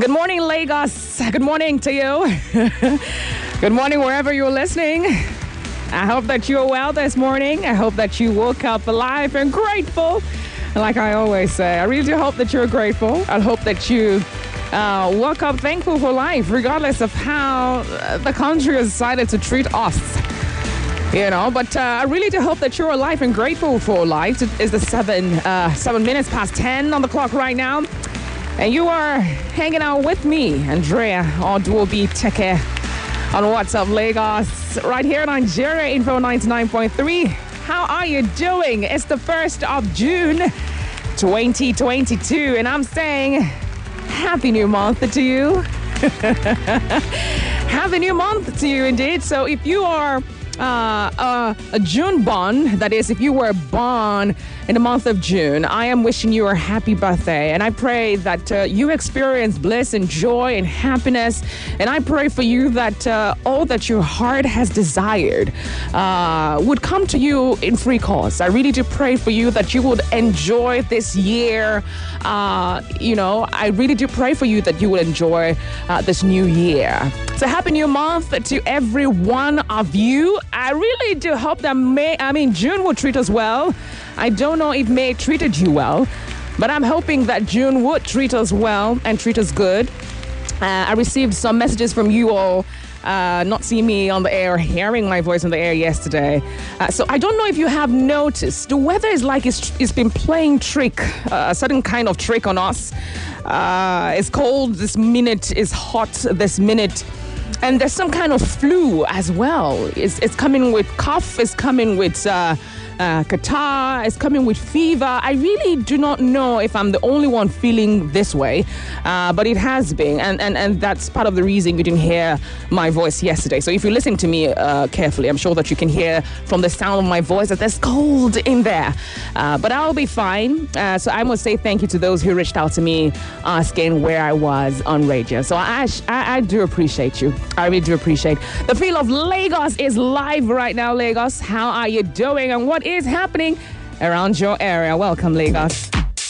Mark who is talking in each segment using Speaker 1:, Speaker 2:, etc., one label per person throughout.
Speaker 1: Good morning, Lagos. Good morning to you. Good morning, wherever you're listening. I hope that you're well this morning. I hope that you woke up alive and grateful. And like I always say, I really do hope that you're grateful. I hope that you woke up thankful for life, regardless of how the country has decided to treat us. You know, but I really do hope that you're alive and grateful for life. It is the 7 minutes past 10 on the clock right now. And you are hanging out with me, Andrea Odwobi Teke, on What's Up Lagos, right here in Nigeria Info 99.3. How are you doing? It's the 1st of June, 2022, and I'm saying Happy New Month to you. Happy New Month to you, indeed. So if you are a June born, that is, if you were born in the month of June, I am wishing you a happy birthday, and I pray that you experience bliss and joy and happiness, and I pray for you that all that your heart has desired would come to you in free course. I really do pray for you that you would enjoy this year. I really do pray for you that you will enjoy this new year. So happy new month to every one of you. I really do hope that June will treat us well. I don't know if May treated you well, but I'm hoping that June would treat us well and treat us good. I received some messages from you all, not seeing me on the air, hearing my voice on the air yesterday. So I don't know if you have noticed, the weather is like it's been playing a certain kind of trick on us. It's cold this minute, it's hot this minute. And there's some kind of flu as well. It's coming with cough, it's coming with catarrh, it's coming with fever. I really do not know if I'm the only one feeling this way, but it has been. And that's part of the reason you didn't hear my voice yesterday. So if you listen to me carefully, I'm sure that you can hear from the sound of my voice that there's cold in there. But I'll be fine. So I must say thank you to those who reached out to me asking where I was on radio. So I do appreciate you. I really do appreciate. The feel of Lagos is live right now, Lagos. How are you doing? And what is happening around your area? Welcome, Lagos.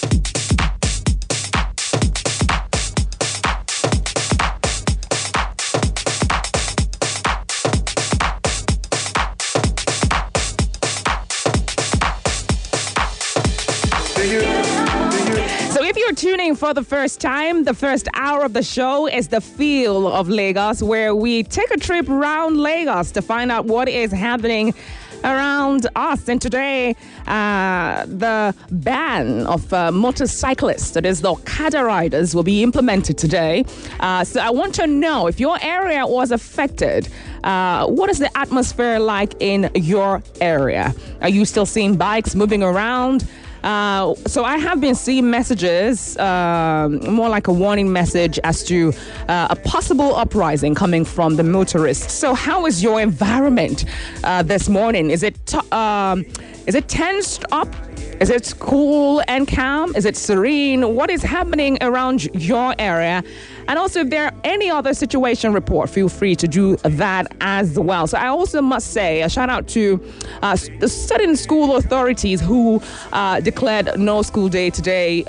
Speaker 1: Tuning for the first time, the first hour of the show is the Feel of Lagos, where we take a trip around Lagos to find out what is happening around us. And today, the ban of motorcyclists, that is the Okada riders, will be implemented today. So I want to know, if your area was affected, what is the atmosphere like in your area? Are you still seeing bikes moving around? So I have been seeing messages, more like a warning message as to a possible uprising coming from the motorists. So how is your environment this morning? Is it tensed up? Is it cool and calm? Is it serene? What is happening around your area? And also, if there are any other situation report, feel free to do that as well. So I also must say a shout out to the certain school authorities who declared no school day today,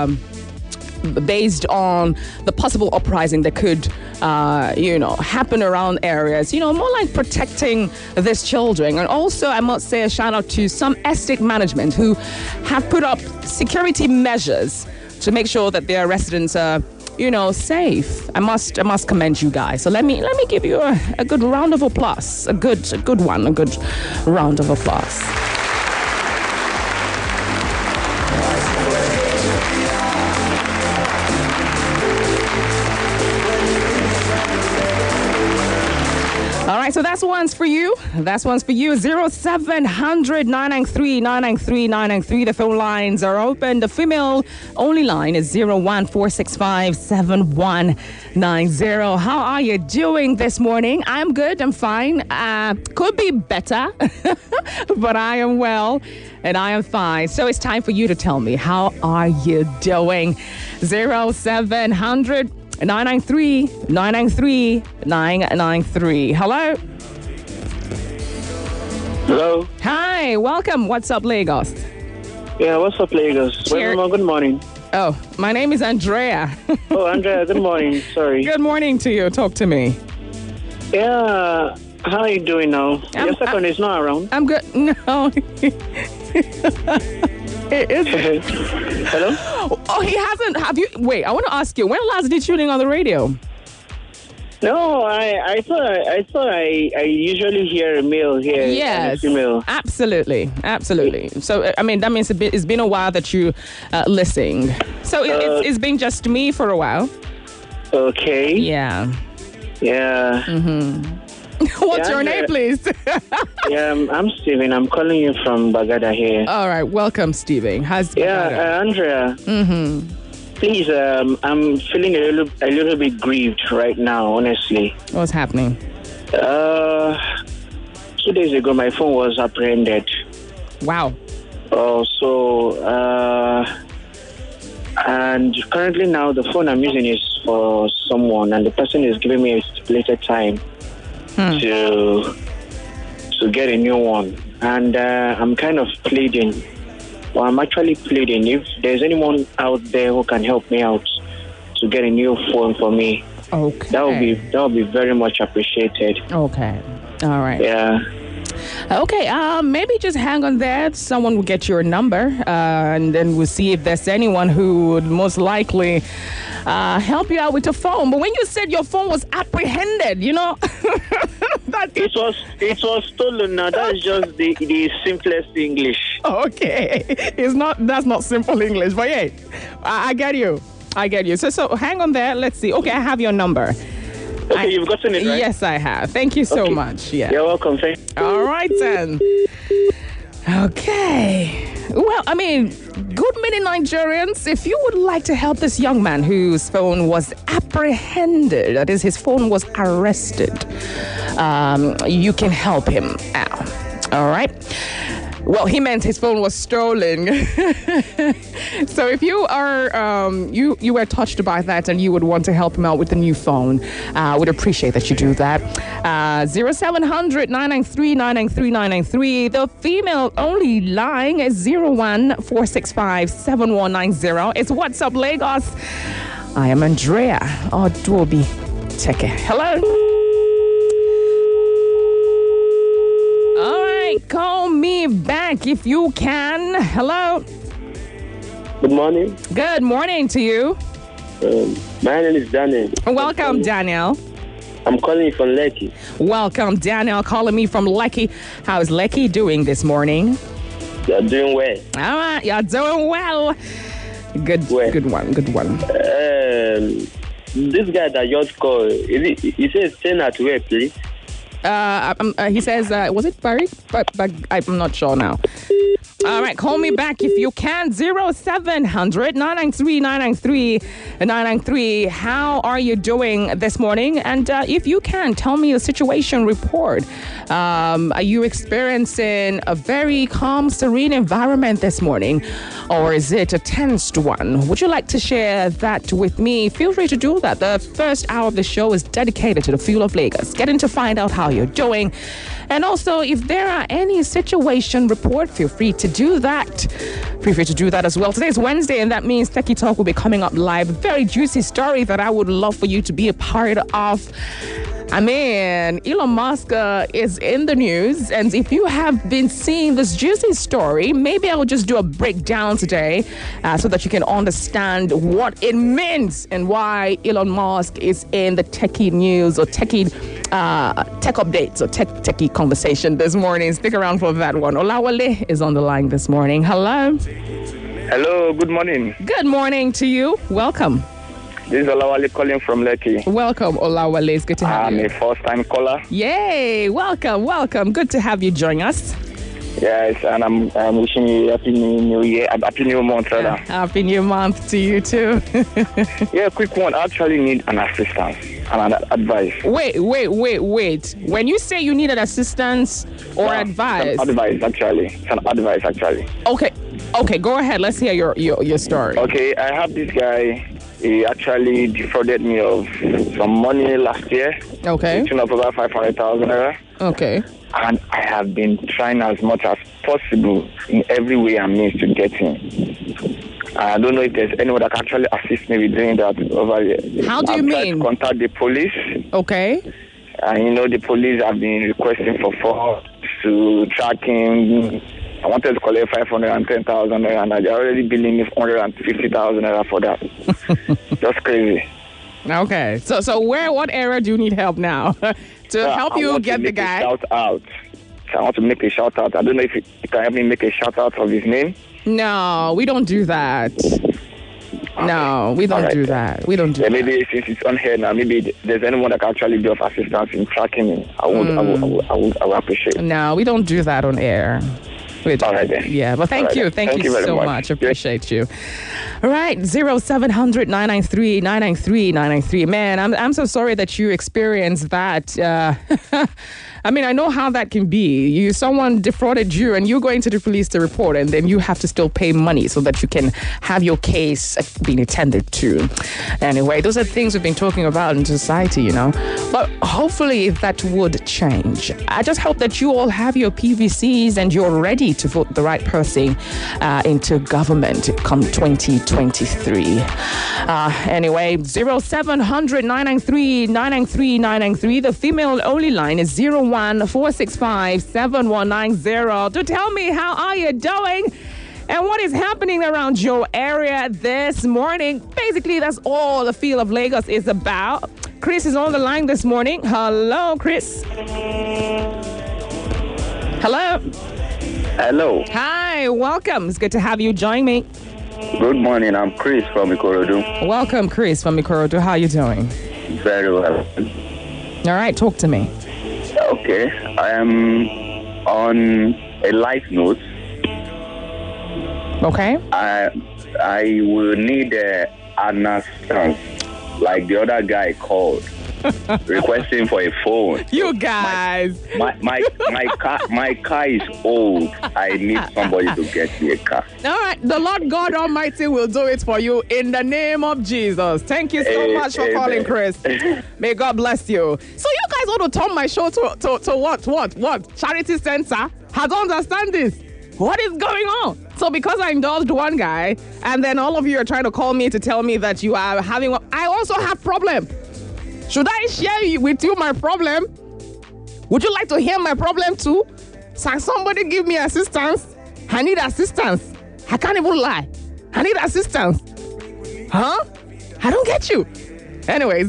Speaker 1: based on the possible uprising that could, happen around areas, more like protecting these children. And also, I must say a shout out to some estate management who have put up security measures to make sure that their residents are, safe. I must commend you guys. So let me give you a good round of applause, a good round of applause. All right, so that's one's for you. 0700 993 993 993. The phone lines are open. The female only line is 01465 7190. How are you doing this morning? I'm good. I'm fine. Could be better, but I am well and I am fine. So it's time for you to tell me, how are you doing? 0700 993 993 993. Hello.
Speaker 2: Hello.
Speaker 1: Hi, welcome. What's up, Lagos?
Speaker 2: Yeah, what's up, Lagos?
Speaker 1: Cheer.
Speaker 2: Well, good morning.
Speaker 1: Oh, my name is Andrea.
Speaker 2: Oh, Andrea, good morning. Sorry.
Speaker 1: Good morning to you. Talk to me.
Speaker 2: Yeah, how are you doing now? Your second is not around.
Speaker 1: I'm good. No.
Speaker 2: Hello?
Speaker 1: Oh, he hasn't. Have you? Wait, I want to ask you. When last did you tune in on the radio?
Speaker 2: No, I thought I usually hear a male here.
Speaker 1: Yes,
Speaker 2: female.
Speaker 1: Absolutely. So, I mean, that means it's been a while that you listening. So it's been just me for a while.
Speaker 2: Okay.
Speaker 1: Yeah.
Speaker 2: Yeah.
Speaker 1: What's your name, please?
Speaker 2: Yeah, I'm Steven. I'm calling you from Bagada here.
Speaker 1: All right. Welcome, Steven. How's
Speaker 2: Andrea. Please, I'm feeling a little bit grieved right now, honestly.
Speaker 1: What's happening?
Speaker 2: 2 days ago, my phone was apprehended.
Speaker 1: Wow.
Speaker 2: And currently now the phone I'm using is for someone, and the person is giving me a stipulated time to get a new one. And I'm kind of pleading. Well, I'm actually pleading. If there's anyone out there who can help me out to get a new phone for me,
Speaker 1: okay,
Speaker 2: that would be very much appreciated.
Speaker 1: Okay, all right.
Speaker 2: Yeah.
Speaker 1: Okay. Maybe just hang on there. Someone will get your number, and then we'll see if there's anyone who would most likely help you out with your phone. But when you said your phone was apprehended, you know,
Speaker 2: it was stolen. Now that's just the simplest English.
Speaker 1: Okay, that's not simple English, but yeah, I get you. So hang on there. Let's see. Okay, I have your number.
Speaker 2: Okay, you've gotten it, right?
Speaker 1: Yes, I have. Thank you so much. Yeah.
Speaker 2: You're welcome. Thank you.
Speaker 1: All right, then. Okay. Well, I mean, good many Nigerians, if you would like to help this young man whose phone was apprehended, that is, his phone was arrested, you can help him out. All right? Well, he meant his phone was stolen. So if you are you were touched by that and you would want to help him out with the new phone, would appreciate that you do that. 0700-993-993-993. The female only line is 01465-7190. It's WhatsApp Lagos. I am Andrea Odobi Teke. Hello. Call me back if you can. Hello.
Speaker 2: Good morning.
Speaker 1: Good morning to you.
Speaker 2: My name is Daniel.
Speaker 1: Welcome, Daniel.
Speaker 2: I'm calling you from Lekki.
Speaker 1: Welcome, Daniel. Calling me from Lekki. How is Lekki doing this morning?
Speaker 2: You're doing well.
Speaker 1: All right, you're doing well. Good one.
Speaker 2: This guy that just called, he says staying at where, please?
Speaker 1: He says, was it Barry? But I'm not sure now. All right, call me back if you can. 0700-993-993. How are you doing this morning? And if you can, tell me the situation report. Are you experiencing a very calm, serene environment this morning? Or is it a tensed one? Would you like to share that with me? Feel free to do that. The first hour of the show is dedicated to the feel of Lagos. Getting to find out how you're doing. And also, if there are any situation report, feel free to do that. Feel free to do that as well. Today is Wednesday, and that means Techie Talk will be coming up live. A very juicy story that I would love for you to be a part of. I mean, Elon Musk is in the news, and if you have been seeing this juicy story, maybe I will just do a breakdown today so that you can understand what it means and why Elon Musk is in the techie news or techie tech updates or techie conversation this morning. Stick around for that one. Olawale is on the line this morning. Hello.
Speaker 2: Hello, good morning.
Speaker 1: Good morning to you. Welcome.
Speaker 2: This is Olawale calling from Lekki.
Speaker 1: Welcome, Olawale. It's good to have you.
Speaker 2: I'm a first-time caller.
Speaker 1: Yay! Welcome. Good to have you join us.
Speaker 2: Yes, and I'm wishing you happy new year, happy new month, rather.
Speaker 1: Happy new month to you too.
Speaker 2: Yeah, quick one. I actually need an assistance and an advice.
Speaker 1: Wait. When you say you need an assistance or advice?
Speaker 2: It's an advice, actually.
Speaker 1: Okay, go ahead. Let's hear your story.
Speaker 2: Okay, I have this guy. He actually defrauded me of some money last year.
Speaker 1: Okay.
Speaker 2: To of about 500,000 naira.
Speaker 1: Okay.
Speaker 2: And I have been trying as much as possible in every way and means to get him.
Speaker 3: I don't know if there's anyone that can actually assist me with doing that over here.
Speaker 1: How do you
Speaker 3: I've tried
Speaker 1: mean?
Speaker 3: to contact the police.
Speaker 1: Okay.
Speaker 3: And the police have been requesting for funds to track him. I wanted to collect 510,000 naira, and they're already billing me 150,000 naira for that. Just crazy.
Speaker 1: Okay. So what area do you need help now to help you get the guy?
Speaker 3: Shout out. I want to make a shout out. I don't know if you can help me make a shout out of his name.
Speaker 1: No, we don't do that. No, we don't do that. We don't do that.
Speaker 3: Maybe since it's on here now, maybe there's anyone that can actually be of assistance in tracking him. I would appreciate it.
Speaker 1: No, we don't do that on air.
Speaker 3: All right then.
Speaker 1: Yeah, but thank you. Thank you so much. Appreciate you. All right, 0700-993-993-993. Man, I'm so sorry that you experienced that. I mean, I know how that can be. Someone defrauded you and you're going to the police to report, and then you have to still pay money so that you can have your case being attended to. Anyway, those are things we've been talking about in society, But hopefully that would change. I just hope that you all have your PVCs and you're ready to vote the right person into government come 2023. Anyway, 0700-993-993-993. The female only line is 014657190. To tell me, how are you doing? And what is happening around your area this morning? Basically, that's all the feel of Lagos is about. Chris is on the line this morning. Hello, Chris. Hello.
Speaker 4: Hello.
Speaker 1: Hi, welcome. It's good to have you join me.
Speaker 4: Good morning. I'm Chris from Ikorodu.
Speaker 1: Welcome, Chris from Ikorodu. How are you doing?
Speaker 4: Very well.
Speaker 1: All right, talk to me.
Speaker 4: Okay. I am on a life note.
Speaker 1: Okay.
Speaker 4: I will need an assistance, like the other guy called, requesting for a phone.
Speaker 1: You guys.
Speaker 4: My car is old. I need somebody to get me a car.
Speaker 1: All right. The Lord God Almighty will do it for you in the name of Jesus. Thank you so much for calling, Chris. May God bless you. So you guys want to turn my show to what? Charity center? I don't understand this. What is going on? So because I indulged one guy, and then all of you are trying to call me to tell me that you are having I also have problem. Should I share with you my problem? Would you like to hear my problem too? So somebody give me assistance. I need assistance. I can't even lie. I need assistance. Huh? I don't get you. Anyway,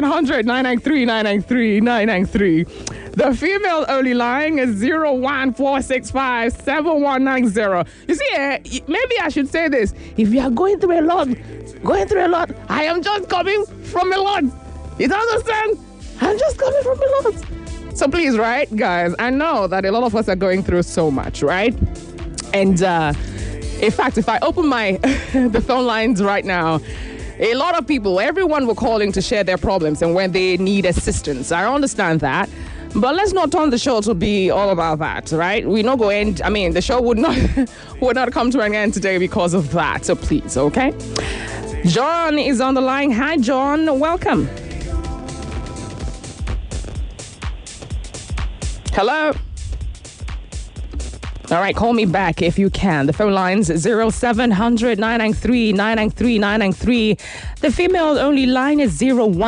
Speaker 1: 0700-993-993-993. The female only line is 014657190. You see, maybe I should say this. If you are going through a lot, I am just coming from a lot. You don't understand? I'm just coming from a lot. So please, right, guys, I know that a lot of us are going through so much, right? And in fact, if I open the phone lines right now, a lot of people, everyone will calling to share their problems and when they need assistance. I understand that. But let's not turn the show to be all about that, right? We not go end. I mean, the show would not come to an end today because of that. So please, okay? John is on the line. Hi, John. Welcome. Hello. All right, call me back if you can. The phone line's 0700-993-993-993. The female only line is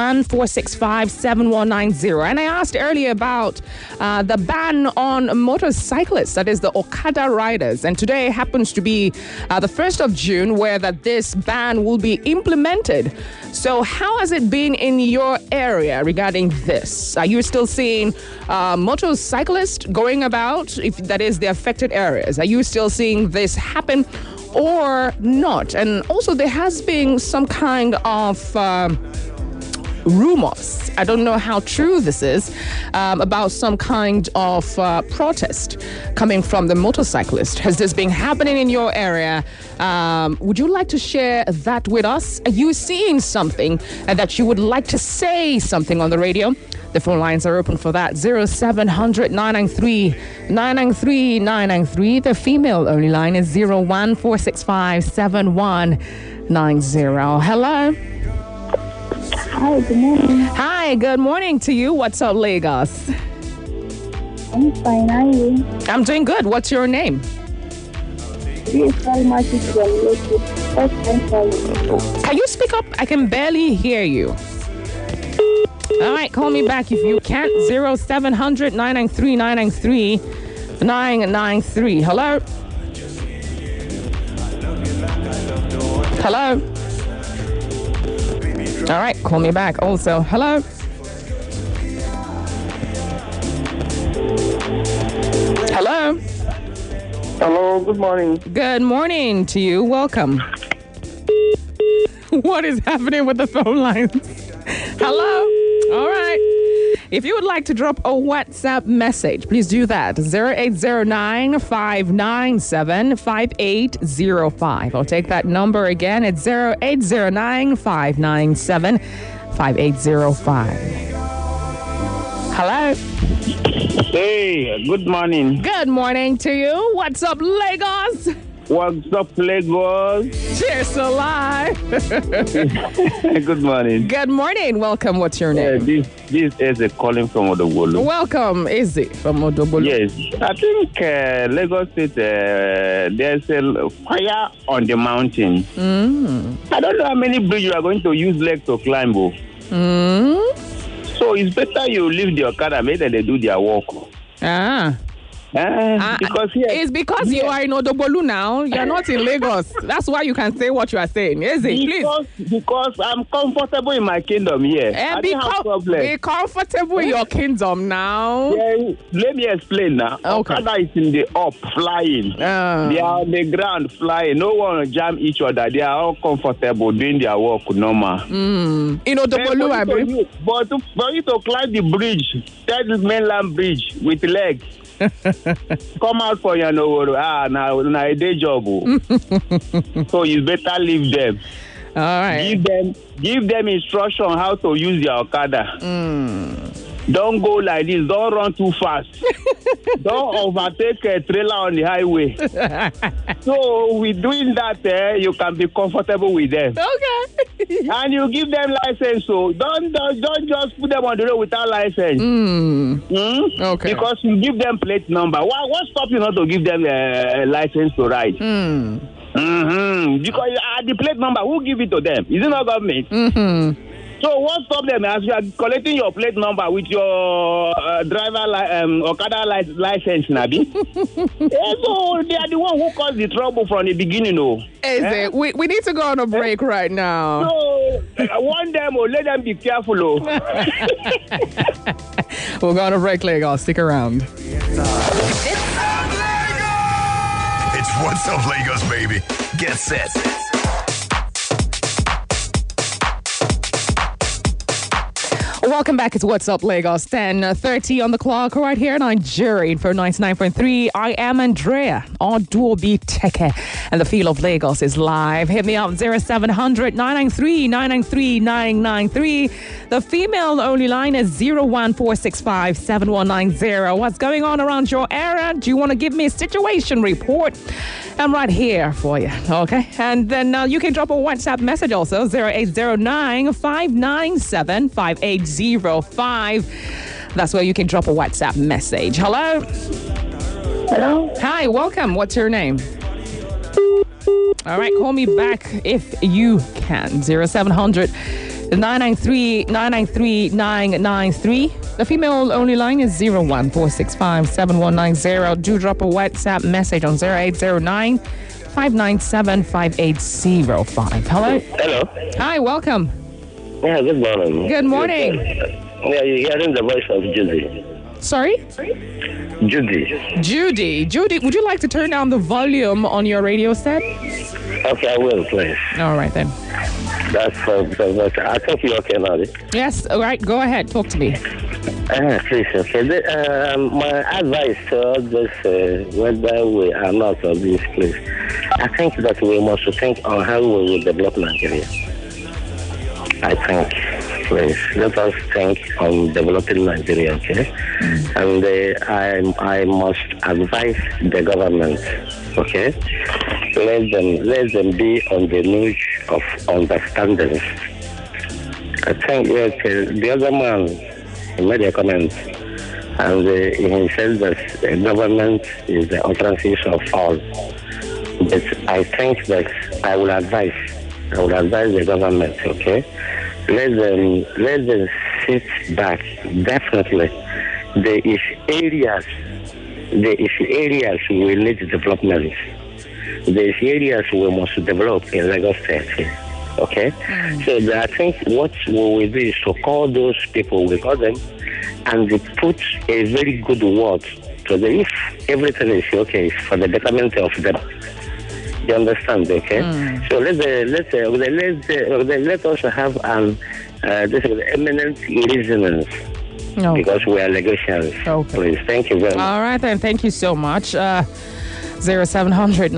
Speaker 1: 014657190. And I asked earlier about the ban on motorcyclists, that is the Okada riders. And today happens to be the 1st of June where this ban will be implemented. So how has it been in your area regarding this? Are you still seeing motorcyclists going about, if that is the affected areas? Are you still seeing this happen or not? And also there has been some kind of rumors, I don't know how true this is, about some kind of protest coming from the motorcyclist. Has this been happening in your area? Would you like to share that with us? Are you seeing something that you would like to say something on the radio? The phone lines are open for that. 0700-993-993. The female only line is 014657190. Hello.
Speaker 5: Hi, good morning.
Speaker 1: Hi, good morning to you. What's up, Lagos?
Speaker 5: I'm fine. How are you?
Speaker 1: I'm doing good. What's your name?
Speaker 5: Please very much if you are related. First time calling.
Speaker 1: Can you speak up? I can barely hear you. All right, call me back if you can't. 0700 993 993 993. Hello? Hello? All right, call me back also. Hello? Hello?
Speaker 3: Hello, good morning.
Speaker 1: Good morning to you. Welcome. What is happening with the phone lines? Hello? All right. If you would like to drop a WhatsApp message, please do that. 0809-597-5805. I'll take that number again. It's 0809-597-5805. Hello?
Speaker 3: Hey, good morning.
Speaker 1: Good morning to you. What's up, Lagos?
Speaker 3: What's up, Lagos?
Speaker 1: Cheers to live.
Speaker 3: Good morning.
Speaker 1: Good morning. Welcome. What's your name?
Speaker 3: This is a calling from Odobolu.
Speaker 1: Welcome, Izzy from Odobolu.
Speaker 3: Yes, I think Lagos State, there's a fire on the mountain. I don't know how many bridges you are going to use leg to climb. So it's better you leave the Okada, maybe they do their work. Because
Speaker 1: it's because you are in Odobolu now. You're not in Lagos. That's why you can say what you are saying. Is it? Please.
Speaker 3: Because I'm comfortable in my kingdom here. I don't have problem.
Speaker 1: Be comfortable in your kingdom now.
Speaker 3: Yeah, let me explain now.
Speaker 1: Okay.
Speaker 3: Okada is in the up, flying. They are on the ground, flying. No one jam each other. They are all comfortable doing their work normal.
Speaker 1: In Odobolu, I believe.
Speaker 3: But for you to climb the bridge, that is mainland bridge with legs. Come out for your no now a day job. So you better leave them.
Speaker 1: All right.
Speaker 3: Give them instruction how to use your Okada. Don't go like this. Don't run too fast. Don't overtake a trailer on the highway. So with doing that, you can be comfortable with them. Okay. And you give them license. So don't just put them on the road without license. Okay. Because you give them plate number. What stops you not to give them a license to ride? Because the plate number, who give it to them? Is it not government? So what stop them as you are collecting your plate number with your Okada license, Nabi? So they are the one who caused the trouble from the beginning,
Speaker 1: We need to go on a break right now.
Speaker 3: So I want them or let them be careful,
Speaker 1: We'll go on a break, Lagos. Stick around.
Speaker 6: It's What's Up, Lagos, baby. Get set.
Speaker 1: Welcome back. It's What's Up, Lagos. 10:30 on the clock right here in Nigeria for 99.3. I am Andrea Oduobi Teke, and the feel of Lagos is live. Hit me up 0700 993 993 993. The female only line is 01465 7190. What's going on around your area? Do you want to give me a situation report? I'm right here for you, okay? And then you can drop a WhatsApp message also, 0809-597-5805. That's where you can drop a WhatsApp message. Hello?
Speaker 5: Hello?
Speaker 1: Hi, welcome. What's your name? All right, call me back if you can. 0700 993 993 993. The female only line is 01465 7190. Do drop a WhatsApp message on 0809 597 5805. Hello?
Speaker 7: Hello.
Speaker 1: Hi, welcome.
Speaker 7: Yeah, good morning.
Speaker 1: Good morning.
Speaker 7: Yeah, you're hearing the voice of Judy.
Speaker 1: Sorry? Judy, would you like to turn down the volume on your radio set?
Speaker 7: Okay, I will, please.
Speaker 1: All right, then.
Speaker 7: That's I think you're okay now.
Speaker 1: Yes, all right, go ahead. Talk to me.
Speaker 7: Please, okay. My advice to this, whether we are not of this place, I think that we must think on how we will develop Nigeria. I think, please, let us think on developing Nigeria, okay? And I must advise the government, okay? Let them be on the niche of understanding. I think the other man made a comment, and he said that the government is the utterances of all. But I think that I will advise the government, okay? Let them sit back. Definitely. There is areas we need development. There is areas we must develop in Lagos State. Okay? So I think what we will do is to call those people, we call them, and they put a very good word to them. If everything is okay, it's for the betterment of them. You understand, okay? So let us have this eminent reasonings.
Speaker 1: Okay.
Speaker 7: Because we are Lagosians.
Speaker 1: Okay.
Speaker 7: Please, thank you very much.
Speaker 1: All right, then. Thank you so much. 0700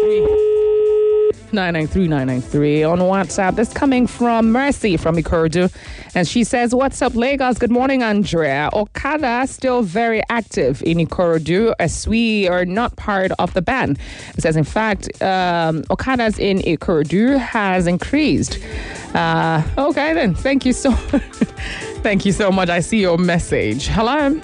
Speaker 1: 993 on WhatsApp. This coming from Mercy from Ikorodu. And she says, what's up, Lagos? Good morning, Andrea. Okada still very active in Ikorodu as we are not part of the ban. It says, in fact, Okadas in Ikorodu has increased. Okay, then. Thank you so Thank you so much. I see your message. Hello.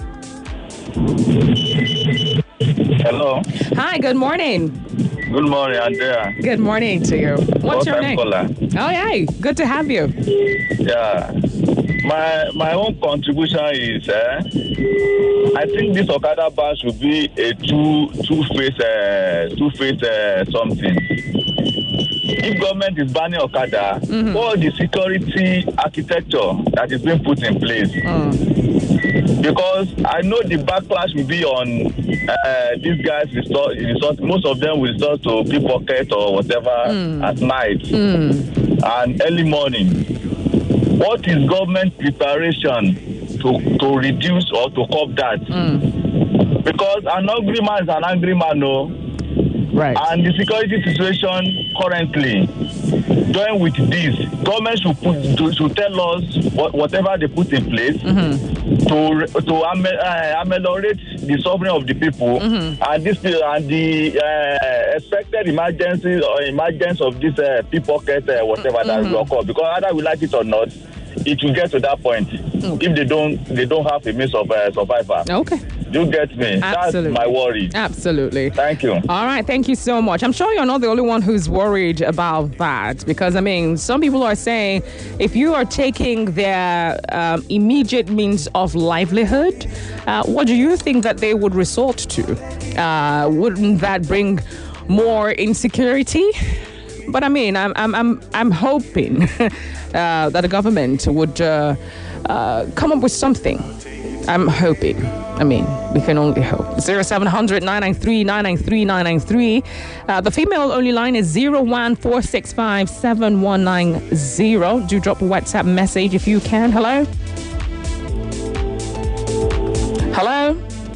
Speaker 8: Hello.
Speaker 1: Hi, good morning.
Speaker 8: Good morning, Andrea.
Speaker 1: Good morning to you. What's your name?
Speaker 8: Caller.
Speaker 1: Oh, yeah. Good to have you.
Speaker 8: Yeah. My own contribution is, I think this Okada ban should be a two-faced something. If government is banning Okada, all the security architecture that is being put in place. Because I know the backlash will be on these guys. Most of them will resort to pickpocket or whatever at night and early morning. What is government preparation to reduce or to curb that? Because an angry man is an angry man, no.
Speaker 1: Right.
Speaker 8: And the security situation currently, join with this, government should tell us whatever they put in place to ameliorate the suffering of the people and the expected emergencies or emergence of this pickpocket whatever that will occur. Because either we like it or not, it will get to that point if they don't have a means of survival.
Speaker 1: Okay.
Speaker 8: You get me?
Speaker 1: Absolutely.
Speaker 8: That's my worry.
Speaker 1: Absolutely.
Speaker 8: Thank you.
Speaker 1: All right. Thank you so much. I'm sure you're not the only one who's worried about that because, I mean, some people are saying if you are taking their immediate means of livelihood, what do you think that they would resort to? Wouldn't that bring more insecurity? But I mean, I'm hoping that the government would come up with something. I'm hoping. I mean, we can only hope. 0700 993 993 993. The female only line is 01465 7190. Do drop a WhatsApp message if you can. Hello? Hello?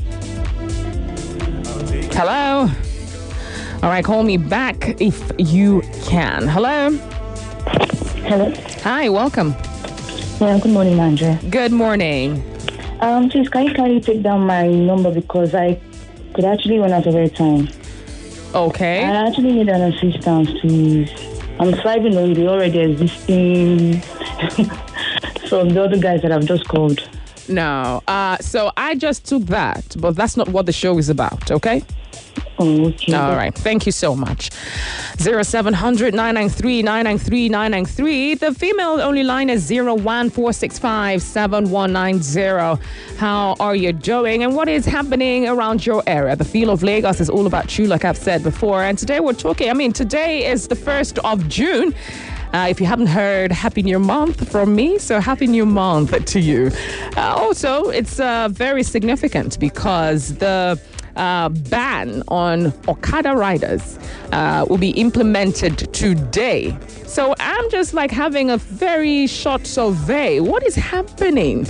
Speaker 1: Hello? All right, call me back if you can. Hello?
Speaker 9: Hello.
Speaker 1: Hi, welcome.
Speaker 9: Yeah, good morning, Andrea.
Speaker 1: Good morning.
Speaker 9: Please, can you take down my number because I could actually run out of airtime.
Speaker 1: Okay.
Speaker 9: I actually need an assistance, please. I'm thriving on the already existing from the other guys that I've just called.
Speaker 1: No. So I just took that, but that's not what the show is about, okay?
Speaker 9: Oh, okay.
Speaker 1: All right. Thank you so much. 0700 993 993 993. The female only line is 01465 7190. How are you doing? And what is happening around your area? The feel of Lagos is all about you, like I've said before. And today we're talking, today is the 1st of June. If you haven't heard, Happy New Month from me. So Happy New Month to you. Also, it's very significant because the ban on Okada riders will be implemented today. So I'm just like having a very short survey. What is happening?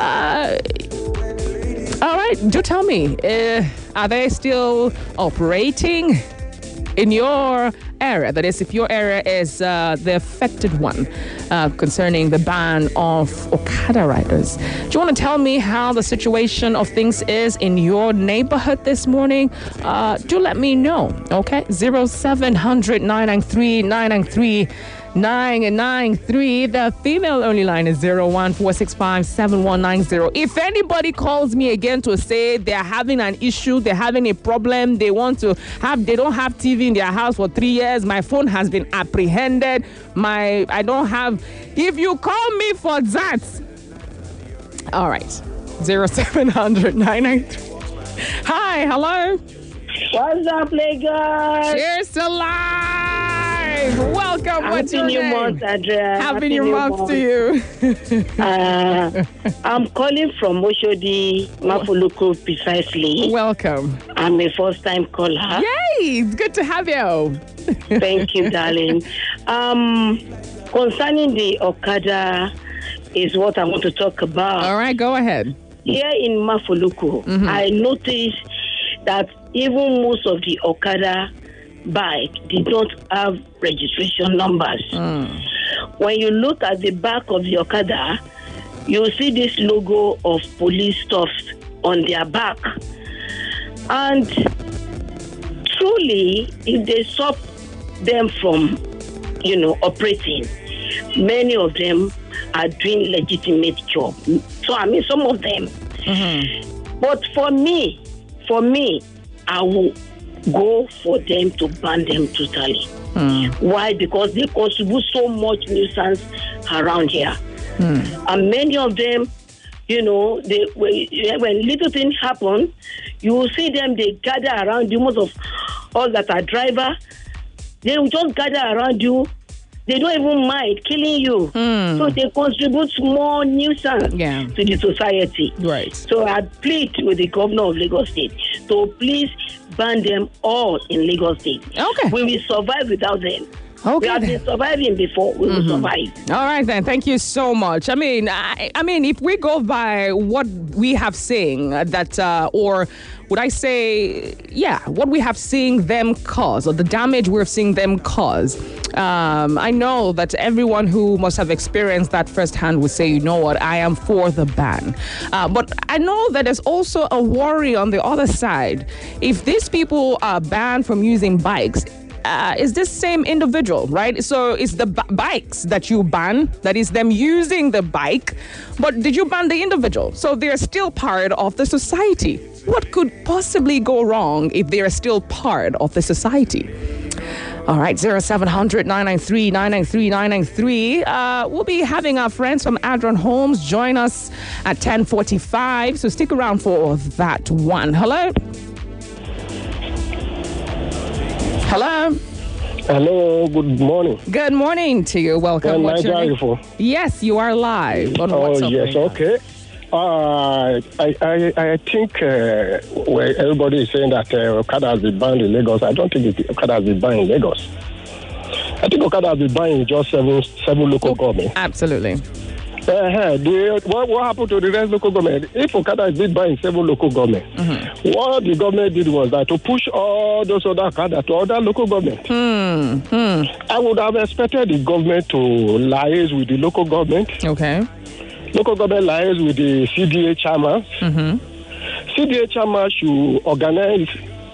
Speaker 1: All right, do tell me, are they still operating in your area, that is, if your area is the affected one concerning the ban of Okada riders. Do you want to tell me how the situation of things is in your neighborhood this morning? Do let me know, okay? 0700 993 993 993. The female only line is 014657190. If anybody calls me again to say they're having an issue, they're having a problem, they don't have TV in their house for 3 years, my phone has been apprehended, if you call me for that, all right, 0700 993. Hi, hello.
Speaker 10: What's up, Lagos?
Speaker 1: Cheers to life. Welcome. What's your name? Happy New Month to you.
Speaker 10: I'm calling from Oshodi, Mafuluku, precisely.
Speaker 1: Welcome.
Speaker 10: I'm a first-time caller.
Speaker 1: Yay! It's good to have you.
Speaker 10: Thank you, darling. Concerning the Okada is what I want to talk about.
Speaker 1: All right, go ahead.
Speaker 10: Here in Mafuluku, I noticed that even most of the Okada bike did not have registration numbers. When you look at the back of the Okada, you see this logo of police stuff on their back. And truly, if they stop them from, operating, many of them are doing legitimate job. So, some of them. But for me, I will go for them to ban them totally. Why? Because they contribute so much nuisance around here. And many of them, when little things happen, you will see them, they gather around you. Most of all that are driver, they will just gather around you. They don't even mind killing you. So they contribute more nuisance to the society.
Speaker 1: Right.
Speaker 10: So I plead with the governor of Lagos State to please ban them all in Lagos State.
Speaker 1: Okay.
Speaker 10: We will survive without them.
Speaker 1: Okay.
Speaker 10: We have been surviving before. We will survive.
Speaker 1: All right, then. Thank you so much. I mean, if we go by what we have seen or would I say, what we have seen them cause or the damage we're seeing them cause. I know that everyone who must have experienced that firsthand would say, you know what, I am for the ban. But I know that there's also a worry on the other side. If these people are banned from using bikes, is this same individual, right? So it's the bikes that you ban, that is them using the bike, but did you ban the individual? So they're still part of the society. What could possibly go wrong if they're still part of the society? All right, 0700 993 993 993. We'll be having our friends from Adron Homes join us at 10:45, so stick around for that one. Hello? Hello.
Speaker 11: Hello, good morning.
Speaker 1: Good morning to you. Welcome. What's your name? Yes, you are live on WhatsApp.
Speaker 11: Yes, okay. I think everybody is saying that Okada has been banned in Lagos. I don't think Okada has been banned in Lagos. I think Okada has been banned in just seven local governments.
Speaker 1: Absolutely.
Speaker 11: What happened to the rest local government? If Okada is been banned in 7 local governments, what the government did was that to push all those other Okada to other local governments. I would have expected the government to liaise with the local government.
Speaker 1: Okay.
Speaker 11: Local government liaise with the CDA chairman. CDA chairman should organize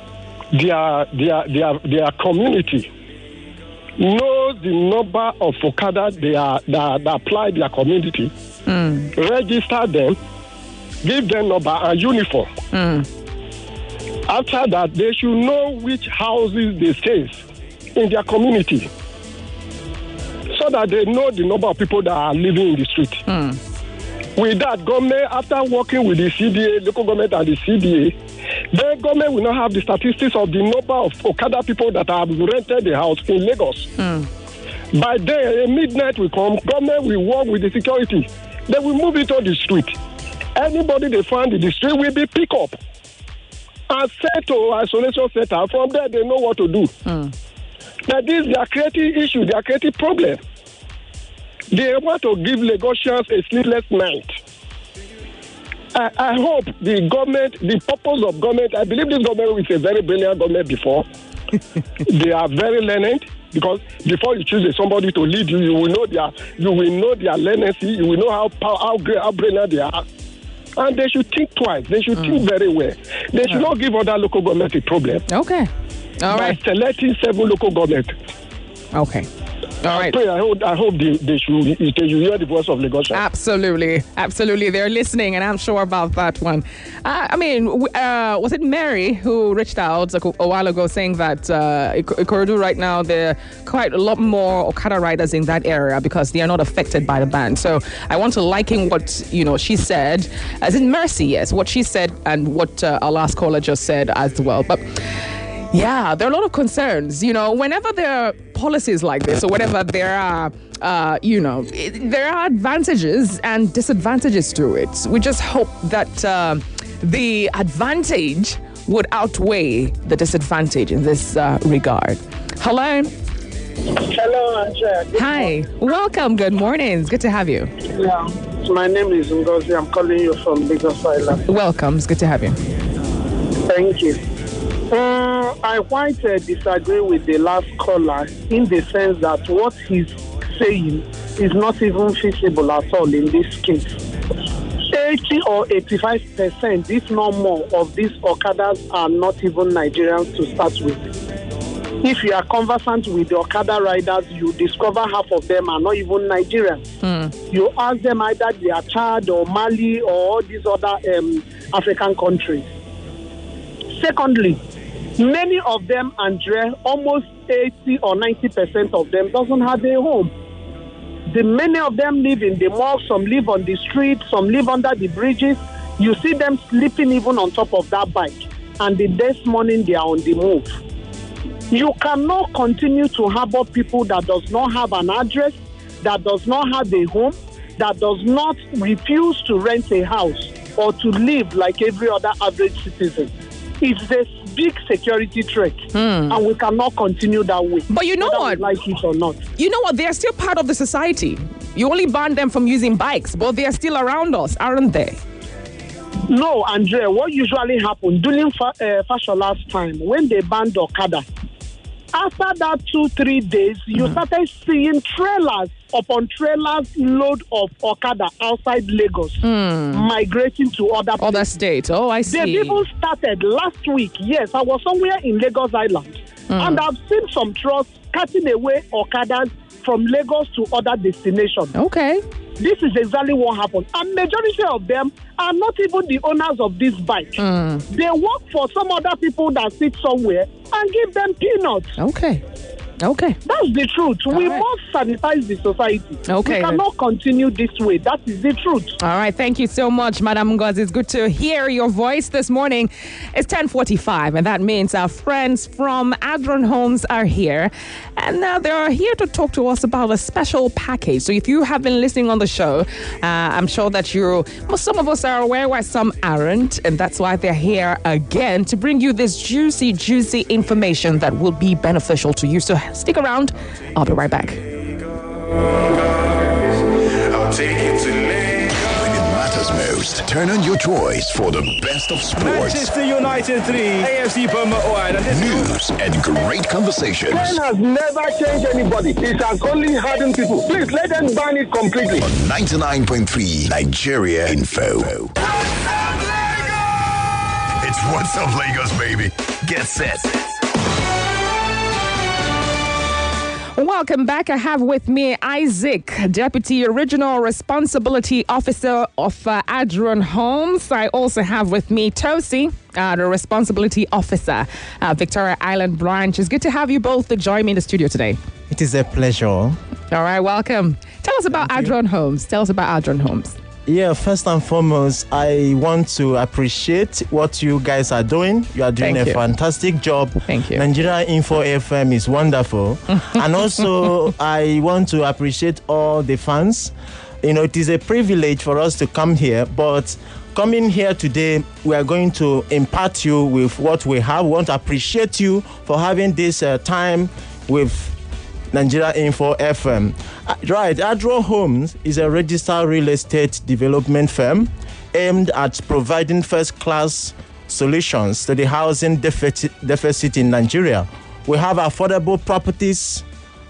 Speaker 11: their community, knows the number of Okada that apply their community, register them, give them number and uniform. After that, they should know which houses they stay in their community, so that they know the number of people that are living in the street. With that, government, after working with the CDA, local government and the CDA, then government will not have the statistics of the number of Okada people that have rented the house in Lagos. By then, midnight will come, government will work with the security. They will move it on the street. Anybody they find in the street will be picked up and sent to isolation center. From there, they know what to do. Now, this is their creative issue, their creative problem. They want to give Lagosians a sleepless night. I hope the government, the purpose of government, I believe this government is a very brilliant government before. They are very learned, because before you choose somebody to lead you, you will know their leniency, you will know how brilliant they are. And they should think twice. They should think very well. They should not give other local government a problem.
Speaker 1: Okay. All right.
Speaker 11: By selecting 7 local government.
Speaker 1: Okay. All right.
Speaker 11: I hope they should hear the voice of Lagos.
Speaker 1: Absolutely. They're listening, and I'm sure about that one. Was it Mary who reached out a while ago saying that Ikorodu right now, there are quite a lot more Okada riders in that area because they are not affected by the ban. So I want to liken what she said, as in Mercy, yes, what she said and what our last caller just said as well. But yeah, there are a lot of concerns. Whenever there are policies like this or whatever, there are, there are advantages and disadvantages to it. We just hope that the advantage would outweigh the disadvantage in this regard. Hello.
Speaker 12: Hello, Andrea.
Speaker 1: Hi. Welcome. Good morning. It's good to have you.
Speaker 12: Yeah. My name is Ngozi. I'm calling you from Lagos Island.
Speaker 1: Welcome. It's good to have you.
Speaker 12: Thank you. I quite disagree with the last caller in the sense that what he's saying is not even feasible at all in this case. 80 or 85%, if not more, of these Okadas are not even Nigerians to start with. If you are conversant with the Okada riders, you discover half of them are not even Nigerians. You ask them either they are Chad or Mali or all these other African countries. Secondly, many of them, Andrea, almost 80 or 90% of them doesn't have a home. Many of them live in the mall, some live on the street, some live under the bridges. You see them sleeping even on top of that bike. And the next morning, they are on the move. You cannot continue to harbor people that does not have an address, that does not have a home, that does not refuse to rent a house or to live like every other average citizen. It's a big security threat, and we cannot continue that way.
Speaker 1: But you know what?
Speaker 12: Like it or not.
Speaker 1: You know what? They're still part of the society. You only ban them from using bikes, but they're still around us, aren't they?
Speaker 12: No, Andrea, what usually happened during Fashola's time, when they banned Okada, after that 2-3 days, you started seeing trailers upon trailers load of Okada outside Lagos, migrating to other
Speaker 1: states. Oh, I see.
Speaker 12: They even started last week. Yes, I was somewhere in Lagos Island, and I've seen some trucks cutting away Okadas from Lagos to other destinations.
Speaker 1: Okay.
Speaker 12: This is exactly what happened. And majority of them are not even the owners of this bike. They work for some other people that sit somewhere and give them peanuts.
Speaker 1: Okay.
Speaker 12: That's the truth. We must sanitize the society.
Speaker 1: Okay.
Speaker 12: We cannot continue this way. That is the truth.
Speaker 1: All right. Thank you so much, Madam Ngozi. It's good to hear your voice this morning. It's 10:45, and that means our friends from Adron Homes are here. And they're here to talk to us about a special package. So if you have been listening on the show, I'm sure that some of us are aware why some aren't. And that's why they're here again to bring you this juicy information that will be beneficial to you. So stick around. I'll be right back.
Speaker 6: I'll take you to Lagos. When it matters most, turn on your choice for the best of sports.
Speaker 13: Manchester United 3, AFC Bournemouth 1.
Speaker 6: News and great conversations.
Speaker 11: Ben has never changed anybody. It has only hardened people. Please let them ban it completely.
Speaker 6: On 99.3 Nigeria Info. It's What's Up Lagos, baby. Get set.
Speaker 1: Welcome back. I have with me Isaac, Deputy Regional Responsibility Officer of Adron Homes. I also have with me Tosi, the Responsibility Officer, Victoria Island Branch. It's good to have you both to join me in the studio today.
Speaker 14: It is a pleasure.
Speaker 1: All right, welcome. Tell us about Adron Homes.
Speaker 14: Yeah, first and foremost, I want to appreciate what you guys are doing. You are doing fantastic job.
Speaker 1: Thank you.
Speaker 14: Nigeria Info FM is wonderful. And also, I want to appreciate all the fans. It is a privilege for us to come here, but coming here today, we are going to impart you with what we have. We want to appreciate you for having this time with Nigeria Info FM. Right, Adron Homes is a registered real estate development firm aimed at providing first-class solutions to the housing deficit in Nigeria. We have affordable properties,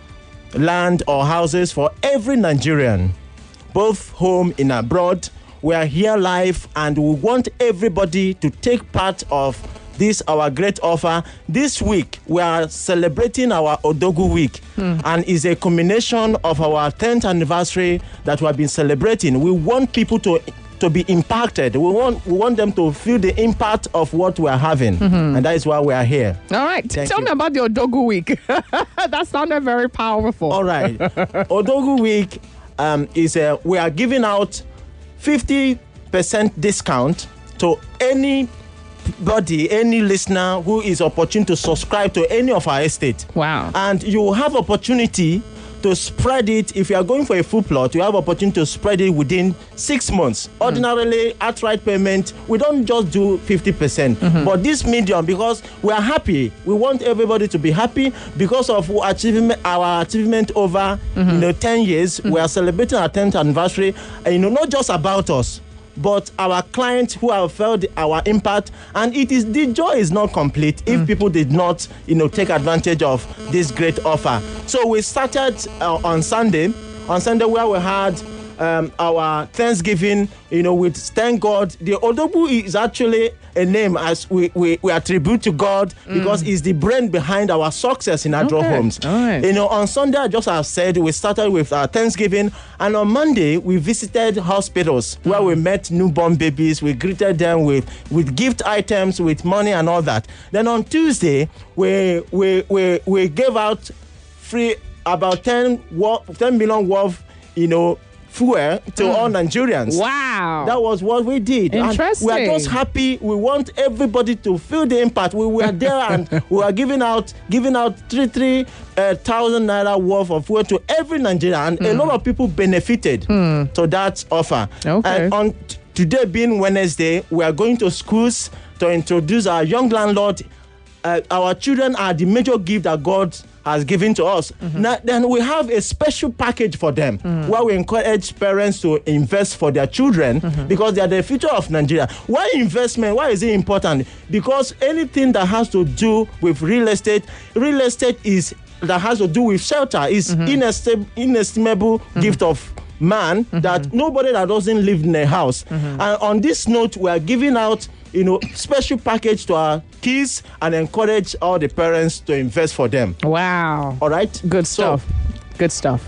Speaker 14: land or houses for every Nigerian, both home and abroad. We are here live and we want everybody to take part of this, our great offer. This week, we are celebrating our Odogu Week, and it's a combination of our 10th anniversary that we have been celebrating. We want people to be impacted. We want them to feel the impact of what we are having, and that is why we are here.
Speaker 1: All right. Tell me about the Odogu Week. That sounded very powerful.
Speaker 14: All right. Odogu Week is we are giving out 50% discount to anybody, any listener who is opportune to subscribe to any of our estate.
Speaker 1: Wow.
Speaker 14: And you will have opportunity to spread it. If you are going for a full plot, you have opportunity to spread it within 6 months. Ordinarily, outright payment, we don't just do 50%. But this medium, because we are happy, we want everybody to be happy because of our achievement over 10 years. We are celebrating our 10th anniversary, and not just about us, but our clients who have felt our impact, and the joy is not complete if people did not, take advantage of this great offer. So we started on Sunday where we had our Thanksgiving, with thank God. The Odogu is actually a name as we attribute to God because it's the brain behind our success in Adro Homes.
Speaker 1: Right.
Speaker 14: On Sunday, just as I said, we started with our Thanksgiving, and on Monday we visited hospitals where we met newborn babies. We greeted them with gift items, with money and all that. Then on Tuesday we gave out free about 10 million worth, fuel to all Nigerians.
Speaker 1: Wow.
Speaker 14: That was what we did.
Speaker 1: Interesting.
Speaker 14: And we are just happy. We want everybody to feel the impact. We were there and we are giving out 3,000 naira worth of fuel to every Nigerian, and a lot of people benefited to that offer.
Speaker 1: Okay.
Speaker 14: And on today being Wednesday, we are going to schools to introduce our young landlord. Our children are the major gift that God has given to us. Now, then we have a special package for them where we encourage parents to invest for their children because they are the future of Nigeria. Why investment? Why is it important? Because anything that has to do with real estate is that has to do with shelter is inestimable gift of man that nobody that doesn't live in a house. And on this note, we are giving out special package to our kids and encourage all the parents to invest for them.
Speaker 1: Wow.
Speaker 14: All right?
Speaker 1: Good stuff. Good stuff.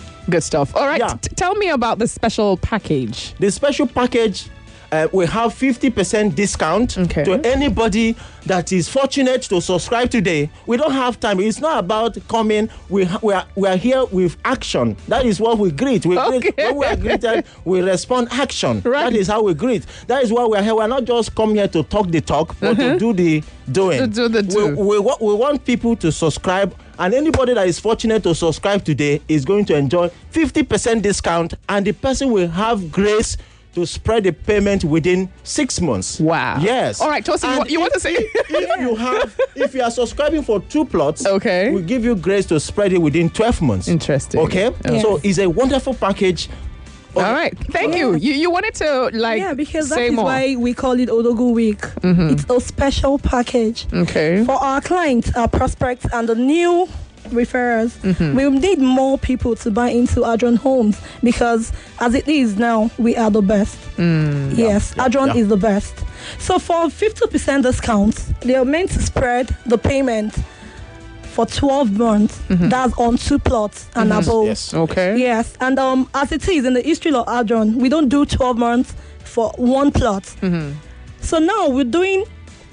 Speaker 1: All right.
Speaker 14: Yeah.
Speaker 1: Tell me about the special package.
Speaker 14: The special package, we have 50% discount to anybody that is fortunate to subscribe today. We don't have time. It's not about coming. We are here with action. That is what we greet. When we are greeted, we respond action.
Speaker 1: Right.
Speaker 14: That is how we greet. That is why we are here. We are not just come here to talk the talk, but to do the doing.
Speaker 1: To do the do.
Speaker 14: We want people to subscribe, and anybody that is fortunate to subscribe today is going to enjoy 50% discount, and the person will have grace to spread the payment within 6 months.
Speaker 1: Wow.
Speaker 14: Yes.
Speaker 1: All right, Tosin, you want to say?
Speaker 14: If you are subscribing for 2 plots,
Speaker 1: we
Speaker 14: give you grace to spread it within 12 months.
Speaker 1: Interesting.
Speaker 14: Okay?
Speaker 1: Yes.
Speaker 14: So it's a wonderful package.
Speaker 1: All right. Thank you. You wanted to
Speaker 15: because that
Speaker 1: say
Speaker 15: is
Speaker 1: more.
Speaker 15: why we call it Odogu Week. It's a special package
Speaker 1: for
Speaker 15: our clients, our prospects, and the new referrers. We need more people to buy into Adron Homes because as it is now, we are the best. Yes, Adron is the best. So for 50% discount, they are meant to spread the payment for 12 months. That's on 2 plots and above.
Speaker 14: Yes.
Speaker 1: Okay.
Speaker 15: Yes, and as it is in the history of Adron, we don't do 12 months for 1 plot. So now we're doing